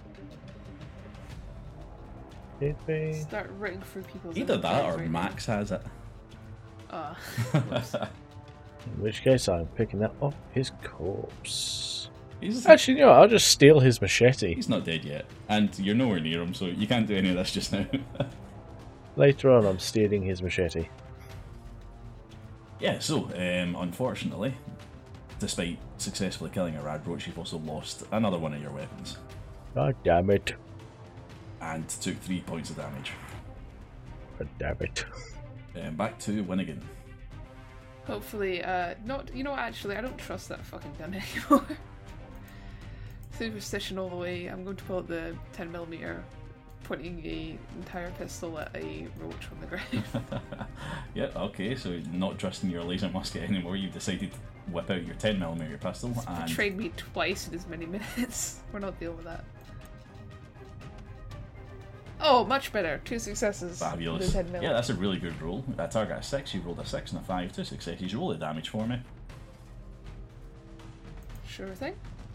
Did we? Start ripping through people's Either that or inventories right Max has it. now. In which case, I'm picking that off his corpse. He's, Actually, you know, I'll just steal his machete. he's not dead yet, and you're nowhere near him, so you can't do any of this just now. Later on, I'm stealing his machete. Yeah, so, unfortunately, despite successfully killing a rad roach, you've also lost another one of your weapons, God damn it. and took 3 points of damage. God damn it. Back to Winnigan. Hopefully, not. You know what? Actually, I don't trust that fucking gun anymore. Superstition all the way. I'm going to pull out the 10mm, pointing a entire pistol at a roach on the ground. Yeah, okay, so not trusting your laser musket anymore, you've decided to whip out your 10mm pistol, and Betrayed me twice in as many minutes. We're not dealing with that. Oh, much better. 2 successes. fabulous. The 10mm. Yeah, that's a really good roll. That target a 6, you rolled a 6 and a 5, 2 successes. Roll the damage for me. Sure thing.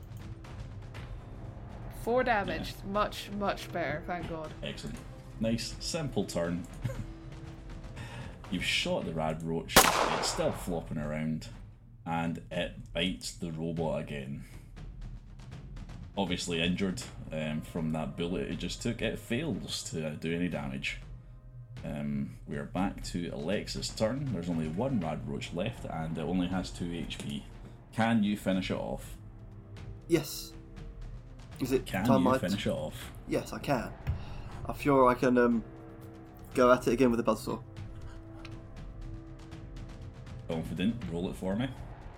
4 damage. Much, much better. Thank God. Excellent. Nice, simple turn. You've shot the rad roach, it's still flopping around, and it bites the robot again. Obviously injured from that bullet it just took, it fails to do any damage. We are back to Alexa's turn. There's only 1 rad roach left, and it only has 2 HP. Can you finish it off? Yes. Is it Can time you finish it off? Yes, I can. I'm sure I can go at it again with the buzzsaw. Confident, roll it for me.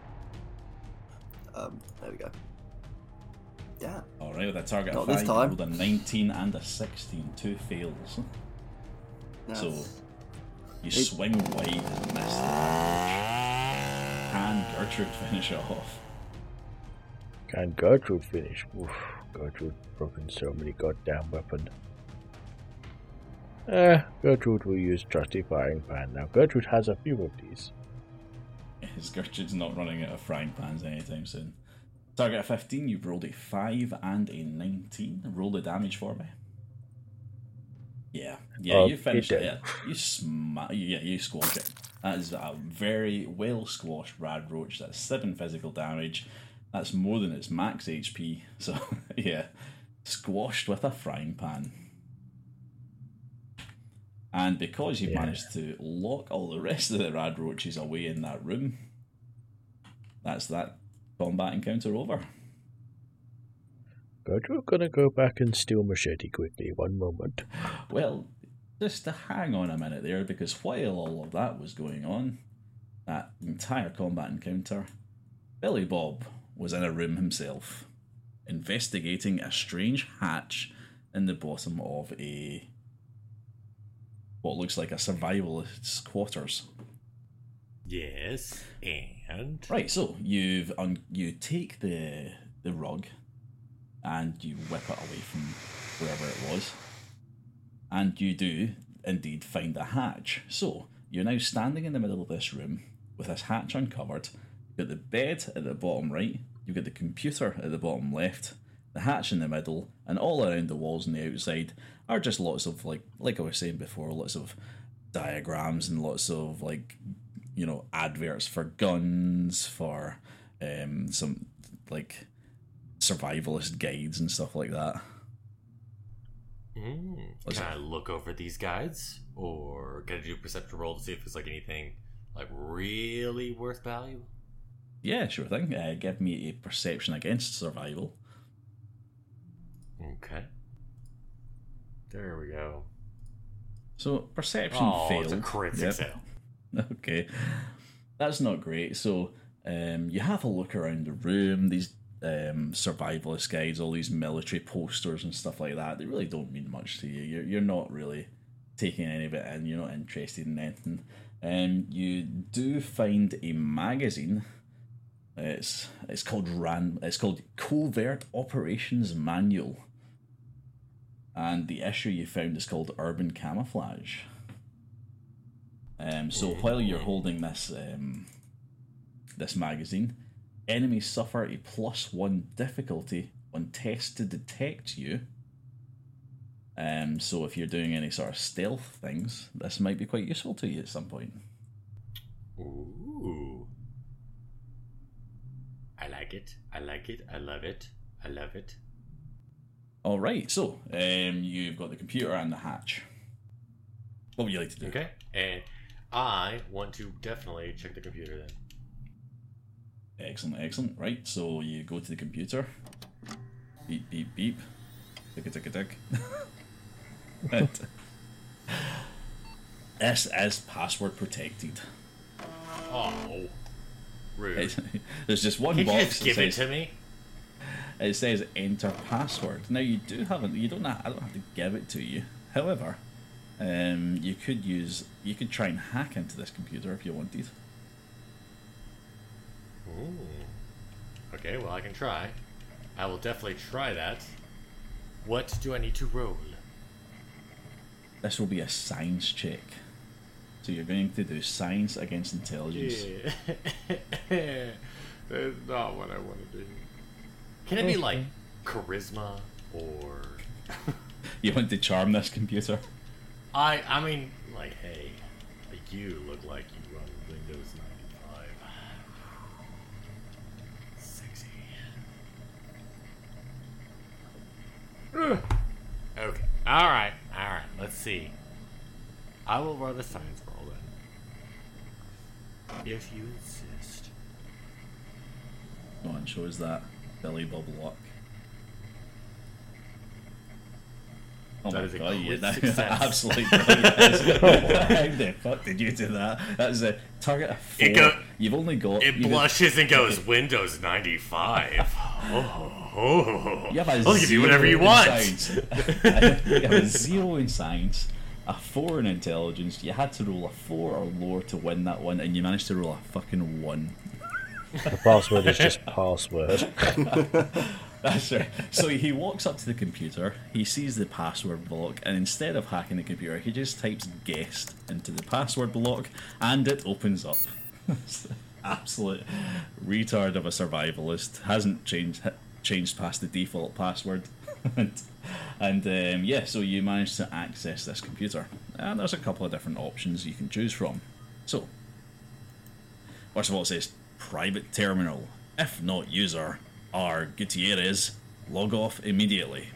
There we go. Yeah. Alright, with a target Not of this 5, time. you rolled a 19 and a 16, 2 fails. So, you swing wide and miss the damage. Can Gertrude finish it off? Can Gertrude finish? Oof, Gertrude broken so many goddamn weapons. Gertrude will use trusty firing pan. Now, Gertrude has a few of these. Yes, Gertrude's not running out of frying pans anytime soon. Target of 15, you've rolled a 5 and a 19. Roll the damage for me. Yeah, you finished you it. Yeah, you squash it. That is a very well squashed rad roach. That's 7 physical damage. That's more than its max HP. So, yeah, squashed with a frying pan. And because you've managed to lock all the rest of the rad roaches away in that room, that's that combat encounter over. Gertrude gonna go back and steal machete quickly. One moment. Well, just to hang on a minute there, because while all of that was going on, that entire combat encounter, Billy Bob was in a room himself, investigating a strange hatch in the bottom of what looks like a survivalist's quarters. Yes, and Right, so you take the rug and you whip it away from wherever it was, and you do indeed find a hatch. So you're now standing in the middle of this room with this hatch uncovered. You've got the bed at the bottom right, you've got the computer at the bottom left, the hatch in the middle, and all around the walls on the outside are just lots of, like I was saying before, lots of diagrams and lots of, adverts for guns, for some, survivalist guides and stuff like that. Can I look over these guides? Or can I do a perception roll to see if there's, anything, Like, really worth value? Yeah, sure thing. Give me a perception against survival. Okay. There we go. So, perception failed. It's a crit success. Okay. That's not great. So, you have a look around the room. These survivalist guides, all these military posters and stuff like that, they really don't mean much to you. You're not really taking any of it in. You're not interested in anything. You do find a magazine. It's called Covert Operations Manual, and the issue you found is called Urban Camouflage. So while you're holding this this magazine, enemies suffer a +1 difficulty on tests to detect you. So if you're doing any sort of stealth things, this might be quite useful to you at some point. Ooh. I like it. I like it. I love it. I love it. All right, so you've got the computer and the hatch. What would you like to do? Okay, and I want to definitely check the computer then. Excellent, excellent. Right, so you go to the computer. Beep, beep, beep. Tick, tick, tick. This is password protected. Oh, rude. There's just one Can box. you just give it to me? It says enter password. Now I don't have to give it to you. However, you could try and hack into this computer if you wanted. Ooh. Okay, well I can try. I will definitely try that. What do I need to roll? This will be a science check. So you're going to do science against intelligence. Yeah. That's not what I want to do. Can it be like charisma or? You want to charm this computer? I mean, like, hey, you look like you run Windows 95. Sexy. Okay. All right. Let's see. I will run the science roll then, if you insist. Go on, show us that Billy Bob luck. Oh That my is a god, crit yeah, success. absolutely brilliant. How the fuck did you do that? That's a target of 4. You've only got... It blushes and goes, Windows 95. Oh. You have a I'll give you 0 whatever you in want. science. You have a 0 in science, a 4 in intelligence. You had to roll a 4 or lower to win that one, and you managed to roll a fucking 1. The password is just password. That's right. So he walks up to the computer, he sees the password block, and instead of hacking the computer, he just types guest into the password block, and it opens up. Absolute retard of a survivalist. Hasn't changed past the default password. and yeah, so you manage to access this computer. And there's a couple of different options you can choose from. So, first of all, it says private terminal. If not user, R. Gutierrez, log off immediately.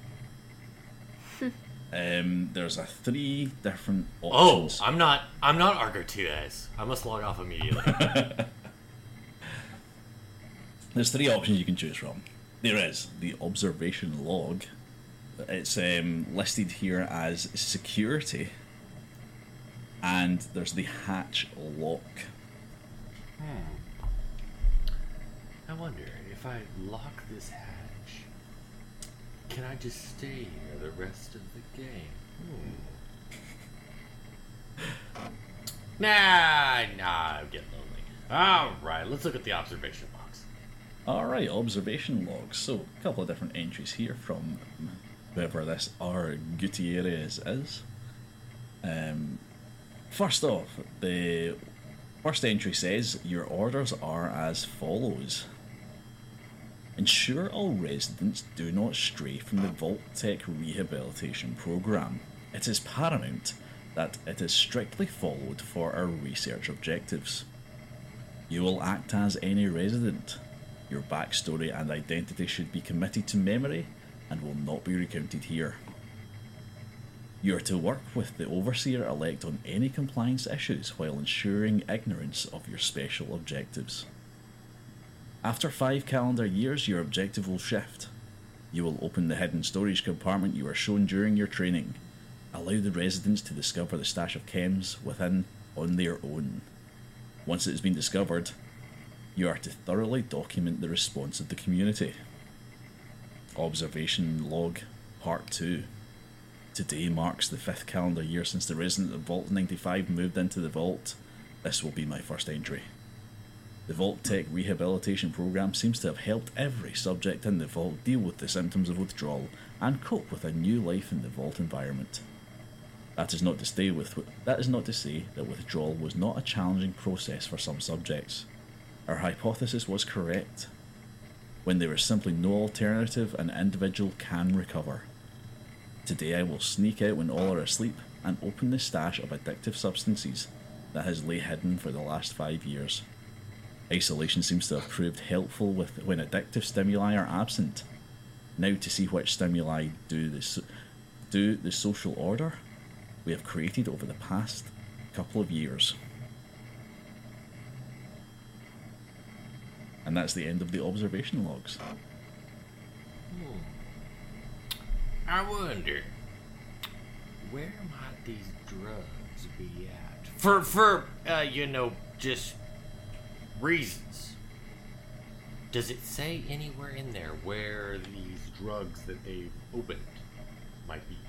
There's 3 different options. Oh, I'm not Argo Gutierrez. I must log off immediately. There's 3 options you can choose from. There is the observation log. It's listed here as security. And there's the hatch lock. I wonder if I lock this hatch, can I just stay here the rest of the game? Nah, I'm getting lonely. Alright, let's look at the observation logs. Alright, observation logs. So, a couple of different entries here from whoever this R. Gutierrez is. First off, the first entry says, your orders are as follows. Ensure all residents do not stray from the Vault-Tec rehabilitation program. It is paramount that it is strictly followed for our research objectives. You will act as any resident. Your backstory and identity should be committed to memory and will not be recounted here. You are to work with the Overseer-elect on any compliance issues while ensuring ignorance of your special objectives. After 5 calendar years, your objective will shift. You will open the hidden storage compartment you were shown during your training. Allow the residents to discover the stash of chems within on their own. Once it has been discovered, you are to thoroughly document the response of the community. Observation Log Part 2. Today marks the 5th calendar year since the resident of Vault 95 moved into the vault. This will be my first entry. The Vault Tech Rehabilitation Program seems to have helped every subject in the Vault deal with the symptoms of withdrawal and cope with a new life in the Vault environment. That is not to say that withdrawal was not a challenging process for some subjects. Our hypothesis was correct. When there is simply no alternative, an individual can recover. Today I will sneak out when all are asleep and open the stash of addictive substances that has lay hidden for the last 5 years. Isolation seems to have proved helpful when addictive stimuli are absent. Now to see which stimuli do the social order we have created over the past couple of years. And that's the end of the observation logs. I wonder, where might these drugs be at? For just reasons. Does it say anywhere in there where these drugs that they opened might be?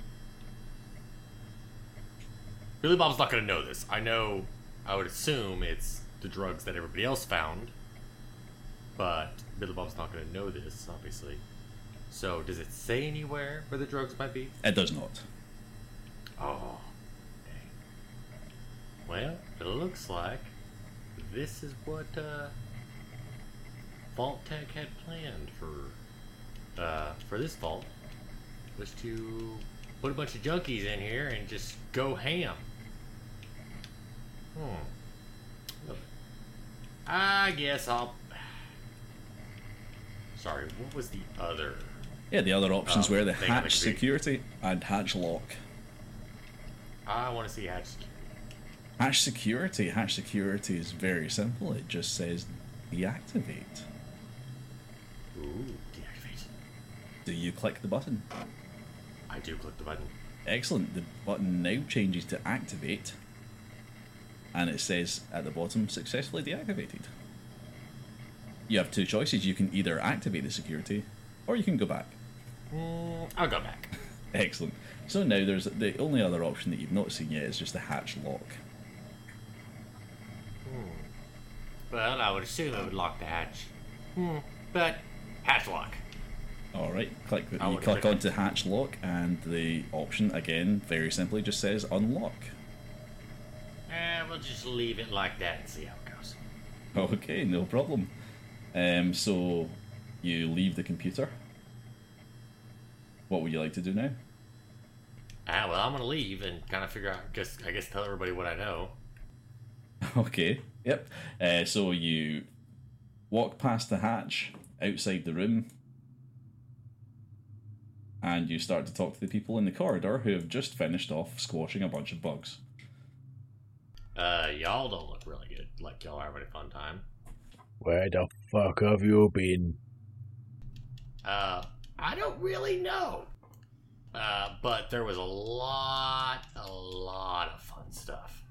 Billy Bob's not going to know this. I would assume it's the drugs that everybody else found. But Billy Bob's not going to know this, obviously. So, does it say anywhere where the drugs might be? It does not. Oh, dang. Well, it looks like this is what Vault Tech had planned for this vault, was to put a bunch of junkies in here and just go ham. I guess I'll... Sorry, what was the other... Yeah, the other options were the thing on the hatch computer. security and hatch lock. I want to see hatch security. Hatch security is very simple. It just says deactivate. Ooh, deactivate. Do you click the button? I do click the button. Excellent. The button now changes to activate, and it says at the bottom, successfully deactivated. You have 2 choices. You can either activate the security, or you can go back. I'll go back. Excellent. So now there's the only other option that you've not seen yet is just the hatch lock. Well, I would assume it would lock the hatch. But hatch lock. Alright, you I would click click onto hatch lock, and the option, again, very simply just says unlock. We'll just leave it like that and see how it goes. Okay, no problem. So you leave the computer. What would you like to do now? Well, I'm gonna leave and kind of figure out. I guess tell everybody what I know. Okay, yep. So you walk past the hatch outside the room, and you start to talk to the people in the corridor who have just finished off squashing a bunch of bugs. Y'all don't look really good. Like y'all are having a fun time. Where the fuck have you been? I don't really know. But there was a lot of fun stuff.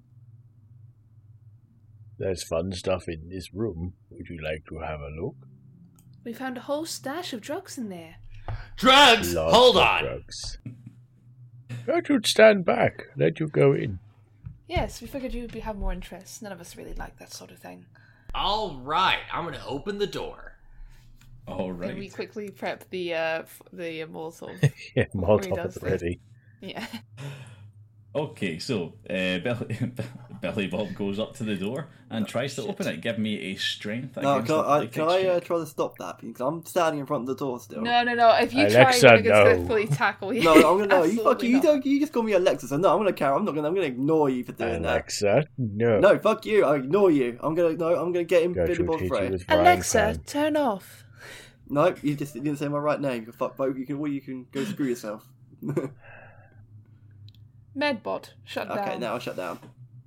There's fun stuff in this room. Would you like to have a look? We found a whole stash of drugs in there. Drugs! Lots Hold of on! drugs. Don't you stand back. Let you go in. Yes, we figured you'd have more interest. None of us really like that sort of thing. Alright, I'm gonna open the door. Alright. Can we quickly prep the Molotov? Yeah, Before he Molotov does is this. ready. Yeah. Okay, so Billy Bob goes up to the door and tries to open it. Give me a strength. No, against can I athletics check. try to stop that? Because I'm standing in front of the door still. No. If you Alexa, try, you're gonna no. fully tackle you. No, I'm gonna. No, you fuck Absolutely you. not. Don't. You just call me Alexa. So no, I'm gonna carry. I'm gonna ignore you for doing Alexa, no. that. No, fuck you. I ignore you. I'm gonna get in Billy Gertrude Bob's hit you thread. with frying Alexa, pan. turn off. No, you didn't say my right name. You fuck both. You can go screw yourself. Medbot, shut down. Okay, now I'll shut down.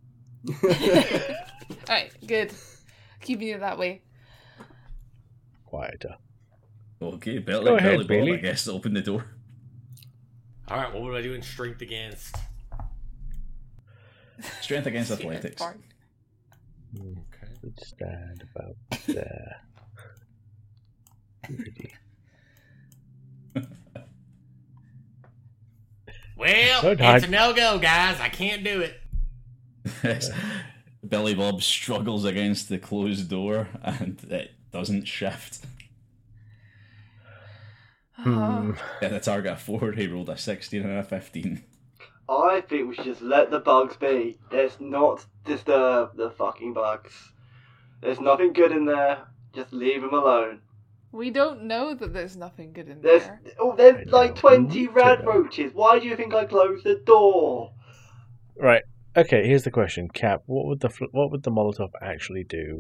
Alright, good. Keeping it that way. Quieter. Okay, Go ahead, Belly Bob, Bailey. I guess, to open the door. Alright, what would I do in strength against? Strength against Yeah, athletics. fine. Okay. Would stand about there. Pretty. Well, So it's a no-go, guys. I can't do it. Billy Bob struggles against the closed door and it doesn't shift. Hmm. Yeah, the target a 4, he rolled a 16 and a 15. I think we should just let the bugs be. Let's not disturb the fucking bugs. There's nothing good in there. Just leave them alone. We don't know that there's nothing good in There's there. there's I like know. 20 rad Yeah. roaches. Why do you think I closed the door? Right. Okay. Here's the question, Cap. What would the Molotov actually do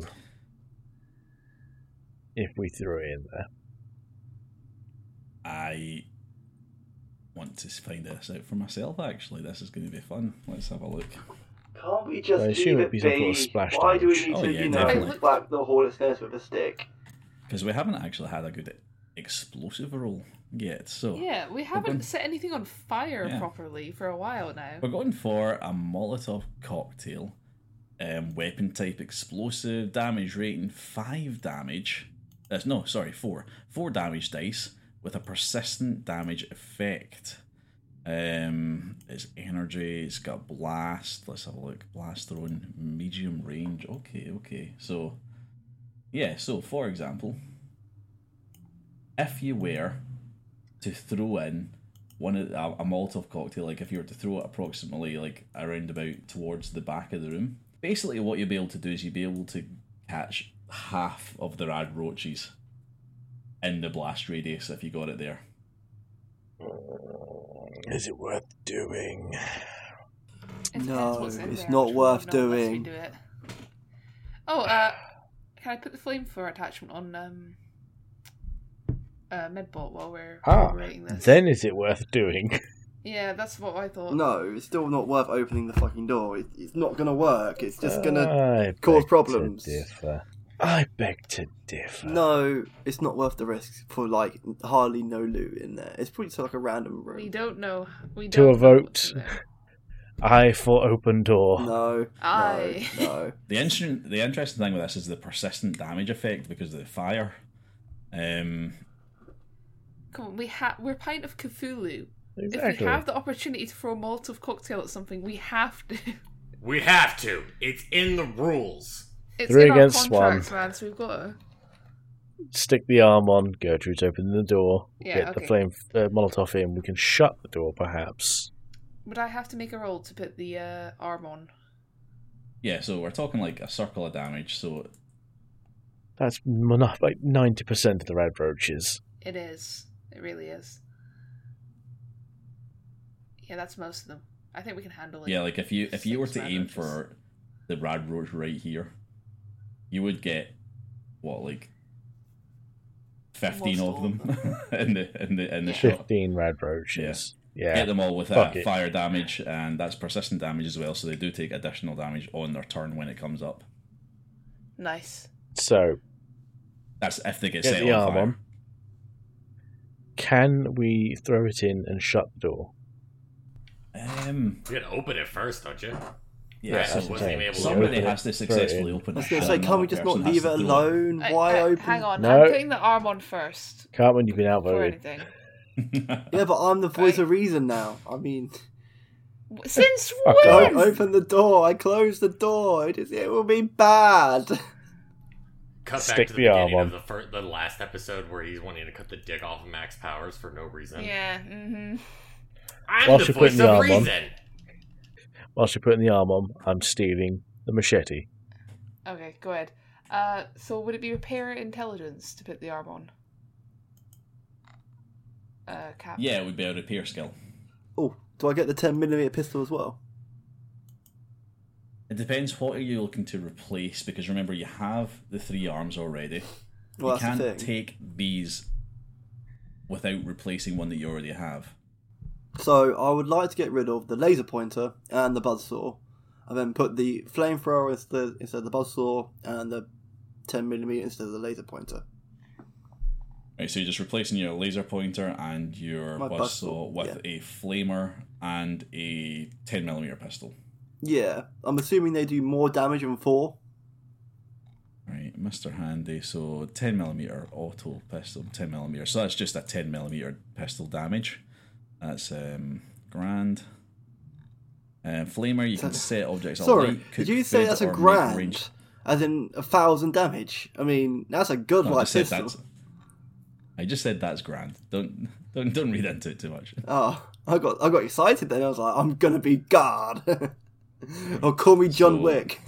if we threw it in there? I want to find this out for myself, actually. This is going to be fun. Let's have a look. Can't we just I assume leave it'd it be some sort of be? splash Why do we damage. need Oh, to, yeah, you know, definitely. whack the hornet's nest with a stick? Because we haven't actually had a good explosive roll yet, so Yeah, we haven't going- set anything on fire Yeah. properly for a while now. we're going for a Molotov cocktail, weapon type explosive, damage rating 5 damage. 4. 4 damage dice with a persistent damage effect. It's energy, it's got blast. Let's have a look. Blast thrown, medium range. Okay. So, yeah, so for example, if you were to throw in a Molotov cocktail, like if you were to throw it approximately like around about towards the back of the room, basically what you'll be able to do is you'll be able to catch half of the rad roaches in the blast radius if you got it there. Is it worth doing? It depends No, what's in it's there, not actually, worth not unless we doing. do it. Oh, can I put the flamethrower attachment on Medbot while we're rating this? Then is it worth doing? Yeah, that's what I thought. No, it's still not worth opening the fucking door. It's not gonna work. It's just gonna I cause beg problems. to differ. I beg to differ. No, it's not worth the risk for like hardly no loot in there. It's pretty like a random We room. don't know. We To don't a know vote. what's in there. I for open door. No, Aye. no. The interesting thing with this is the persistent damage effect because of the fire. Come on, we're Pint of Cthulhu. If Exactly. we have the opportunity to throw a Molotov cocktail at something, we have to. We have to. It's in the rules. It's 3 in our against contracts, man, so we've got to. Stick the arm on. Gertrude's opening the door. Yeah, Get okay. the Molotov in. We can shut the door, perhaps. Would I have to make a roll to put the arm on? Yeah, so we're talking like a circle of damage, so That's like 90% of the red roaches. It is. It really is. Yeah, that's most of them. I think we can handle it. yeah, like if you were to 6 aim roaches. for the rad roach right here, you would get what, like 15 Almost of them in the Yeah. shot. 15 red roaches. Hit Yeah. them all with Fuck that it. fire damage, and that's persistent damage as well, so they do take additional damage on their turn when it comes up. Nice. So, That's if they get get set the on arm fire. on. Can we throw it in and shut the door? You gotta open it first, don't you? Yeah, Right, so that's what I'm saying. somebody Open it, has to throw it successfully in. open I a was gonna shot, say, and can't we another just not person has leave to it throw alone? Why open? Hang on, No. I'm putting the arm on first. Cartman, you've been Before outvoted. anything. Yeah, but I'm the voice Right. of reason now. I mean, Since Fuck when? don't open the door. I closed the door. It will be bad. Cut back Stick to the the arm beginning on. of the last episode where he's wanting to cut the dick off of Max Powers for no reason. Yeah, mm-hmm. I'm Whilst the you're putting voice the of arm on. reason. Whilst you're putting the arm on, I'm stealing the machete. Okay, go ahead. So would it be repair intelligence to put the arm on? Cap. Yeah, it would be a repair skill. Oh, do I get the 10mm pistol as well? It depends what are you looking to replace, because remember you have the 3 arms already. Well, You that's the can't thing. take these without replacing one that you already have. So I would like to get rid of the laser pointer and the buzzsaw, and then put the flamethrower instead of the buzzsaw, and the 10mm instead of the laser pointer. Right, so you're just replacing your laser pointer and your My buzzsaw buzzsaw, with yeah. a flamer and a 10mm pistol. Yeah, I'm assuming they do more damage than 4. Right, Mr. Handy, so 10mm auto pistol, 10mm. So that's just a 10mm pistol damage. That's grand. Flamer, you can set objects Sorry, alight, did cook you say food, that's a or make grand? ranged- As in 1,000 damage? I mean, that's a good No, I light just said pistol. I just said that's grand. Don't read into it too much. Oh, I got excited then. I was like, I'm gonna be guard. Or call me John So- Wick.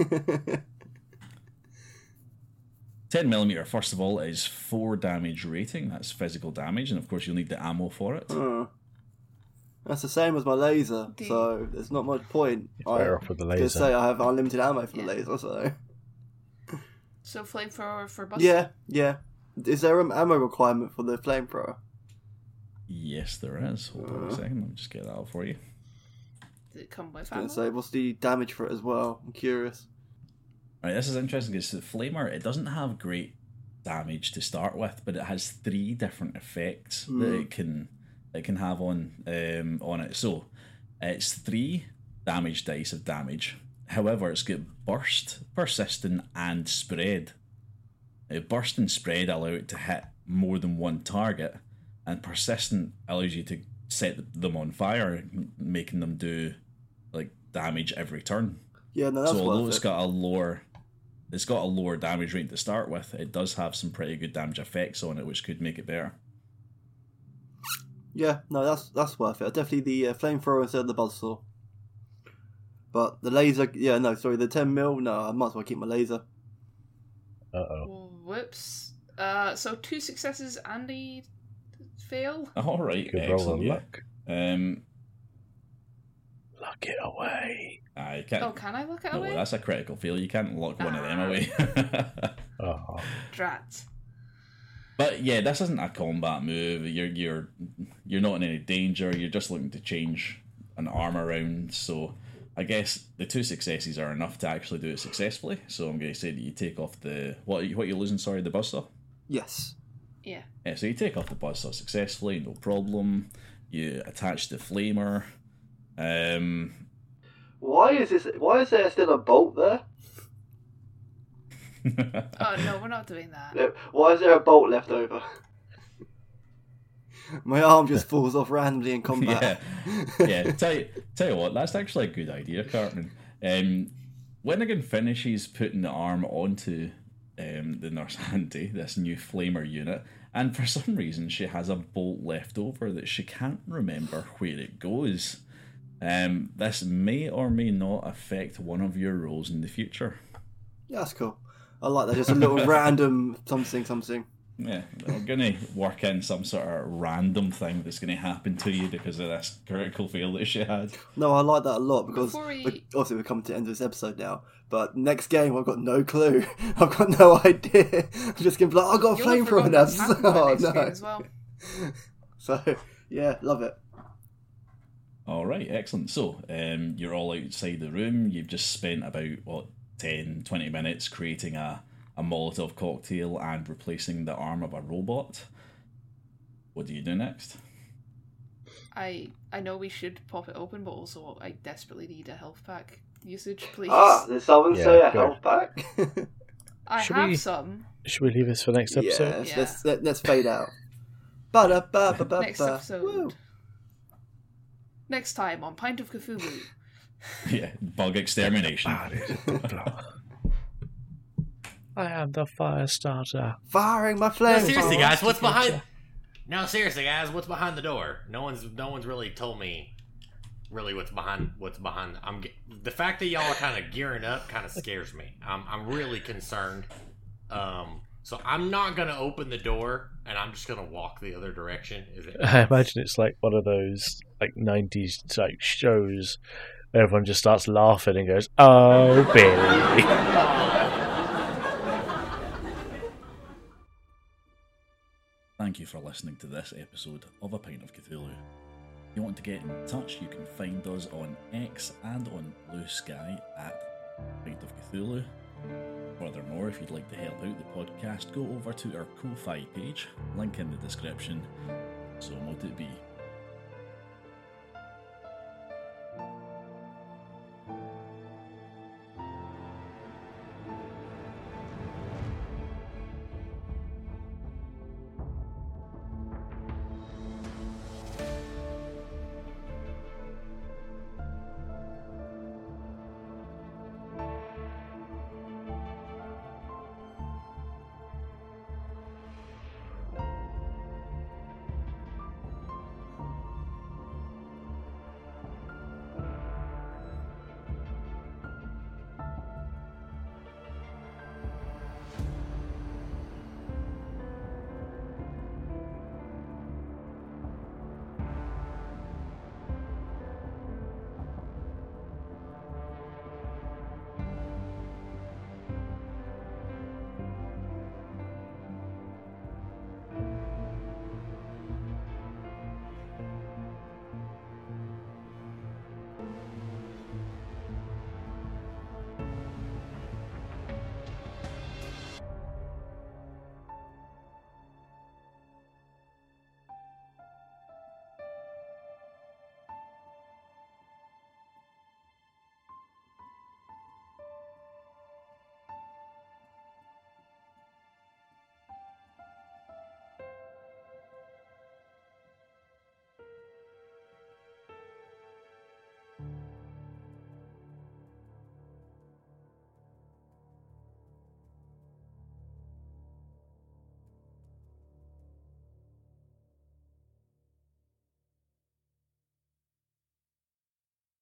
10mm, first of all, is 4 damage rating. That's physical damage, and of course you'll need the ammo for it. That's the same as my laser, Do you- so there's not much point. Better off with the I was laser. gonna say I have unlimited ammo for the Yeah. laser, so So flamethrower for bus. yeah. Is there an ammo requirement for the flamethrower? Yes, there is. Hold on a second, let me just get that out for you. Did it come with I ammo? was gonna say, what's the damage for it as well? I'm curious. Right, this is interesting because the flamer, it doesn't have great damage to start with, but it has 3 different effects that it can have on it. So it's 3 damage dice of damage. However, it's got burst, persistent, and spread. Burst and spread allow it to hit more than one target, and persistent allows you to set them on fire, making them do like damage every turn. Yeah, no, that's So although worth it's it. got a lower damage rate to start with, it does have some pretty good damage effects on it, which could make it better. Yeah, no, that's worth it. Definitely the flamethrower instead of the buzzsaw. But the laser, the 10mm, no, I might as well keep my laser. Uh-oh. Whoops. So 2 successes and a fail. All right, Good roll excellent. on Yeah. luck. Lock it away. I can't. Oh, can I look it No, away? that's a critical fail. You can't lock one of them away. Oh. Drat. But yeah, this isn't a combat move. You're not in any danger. You're just looking to change an arm around. So I guess the 2 successes are enough to actually do it successfully. So I'm going to say that you take off the what you're losing. Sorry, the buzzsaw. Yes. Yeah. Yeah, so you take off the buzzsaw successfully, no problem. You attach the flamer. Why is there still a bolt there? Oh no, we're not doing that. Why is there a bolt left over? My arm just falls off randomly in combat. yeah. Tell you what, that's actually a good idea, Cartman. Winnigan finishes putting the arm onto the Nurse Handy, this new flamer unit, and for some reason she has a bolt left over that she can't remember where it goes. This may or may not affect one of your rolls in the future. Yeah, that's cool. I like that. Just a little random something. Yeah, I'm going to work in some sort of random thing that's going to happen to you because of this critical fail that she had. No, I like that a lot because Before we- obviously we're coming to the end of this episode now. But next game, I've got no clue. I've got no idea. I'm just going to be like, I've got a You'll have flamethrower forgotten now. what's happened by Oh next game no. as well. So yeah, love it. All right, excellent. So you're all outside the room. You've just spent about 10, 20 minutes creating a Molotov cocktail and replacing the arm of a robot. What do you do next? I know we should pop it open, but also I desperately need a health pack usage, please. Did someone Yeah, say a go. health pack? I Should have we- some. Should we leave this for next episode? Yeah. Let's fade out. Ba-da-ba-ba-ba-ba. Next episode. Woo. Next time on Pint of Cthulhu. Yeah, bug extermination. I am the fire starter. Firing my No, flame. seriously, thrower. guys, what's behind? No, seriously, guys, what's behind the door? No one's really told me really what's behind. The fact that y'all are kind of gearing up kind of scares me. I'm really concerned. So I'm not gonna open the door, and I'm just gonna walk the other direction. Is it? I imagine it's like one of those like 90s like shows where everyone just starts laughing and goes, "Oh, Billy." Thank you for listening to this episode of A Pint of Cthulhu. If you want to get in touch, you can find us on X and on Blue Sky at Pint of Cthulhu. Furthermore, if you'd like to help out the podcast, go over to our Ko-Fi page, link in the description. So mote it be.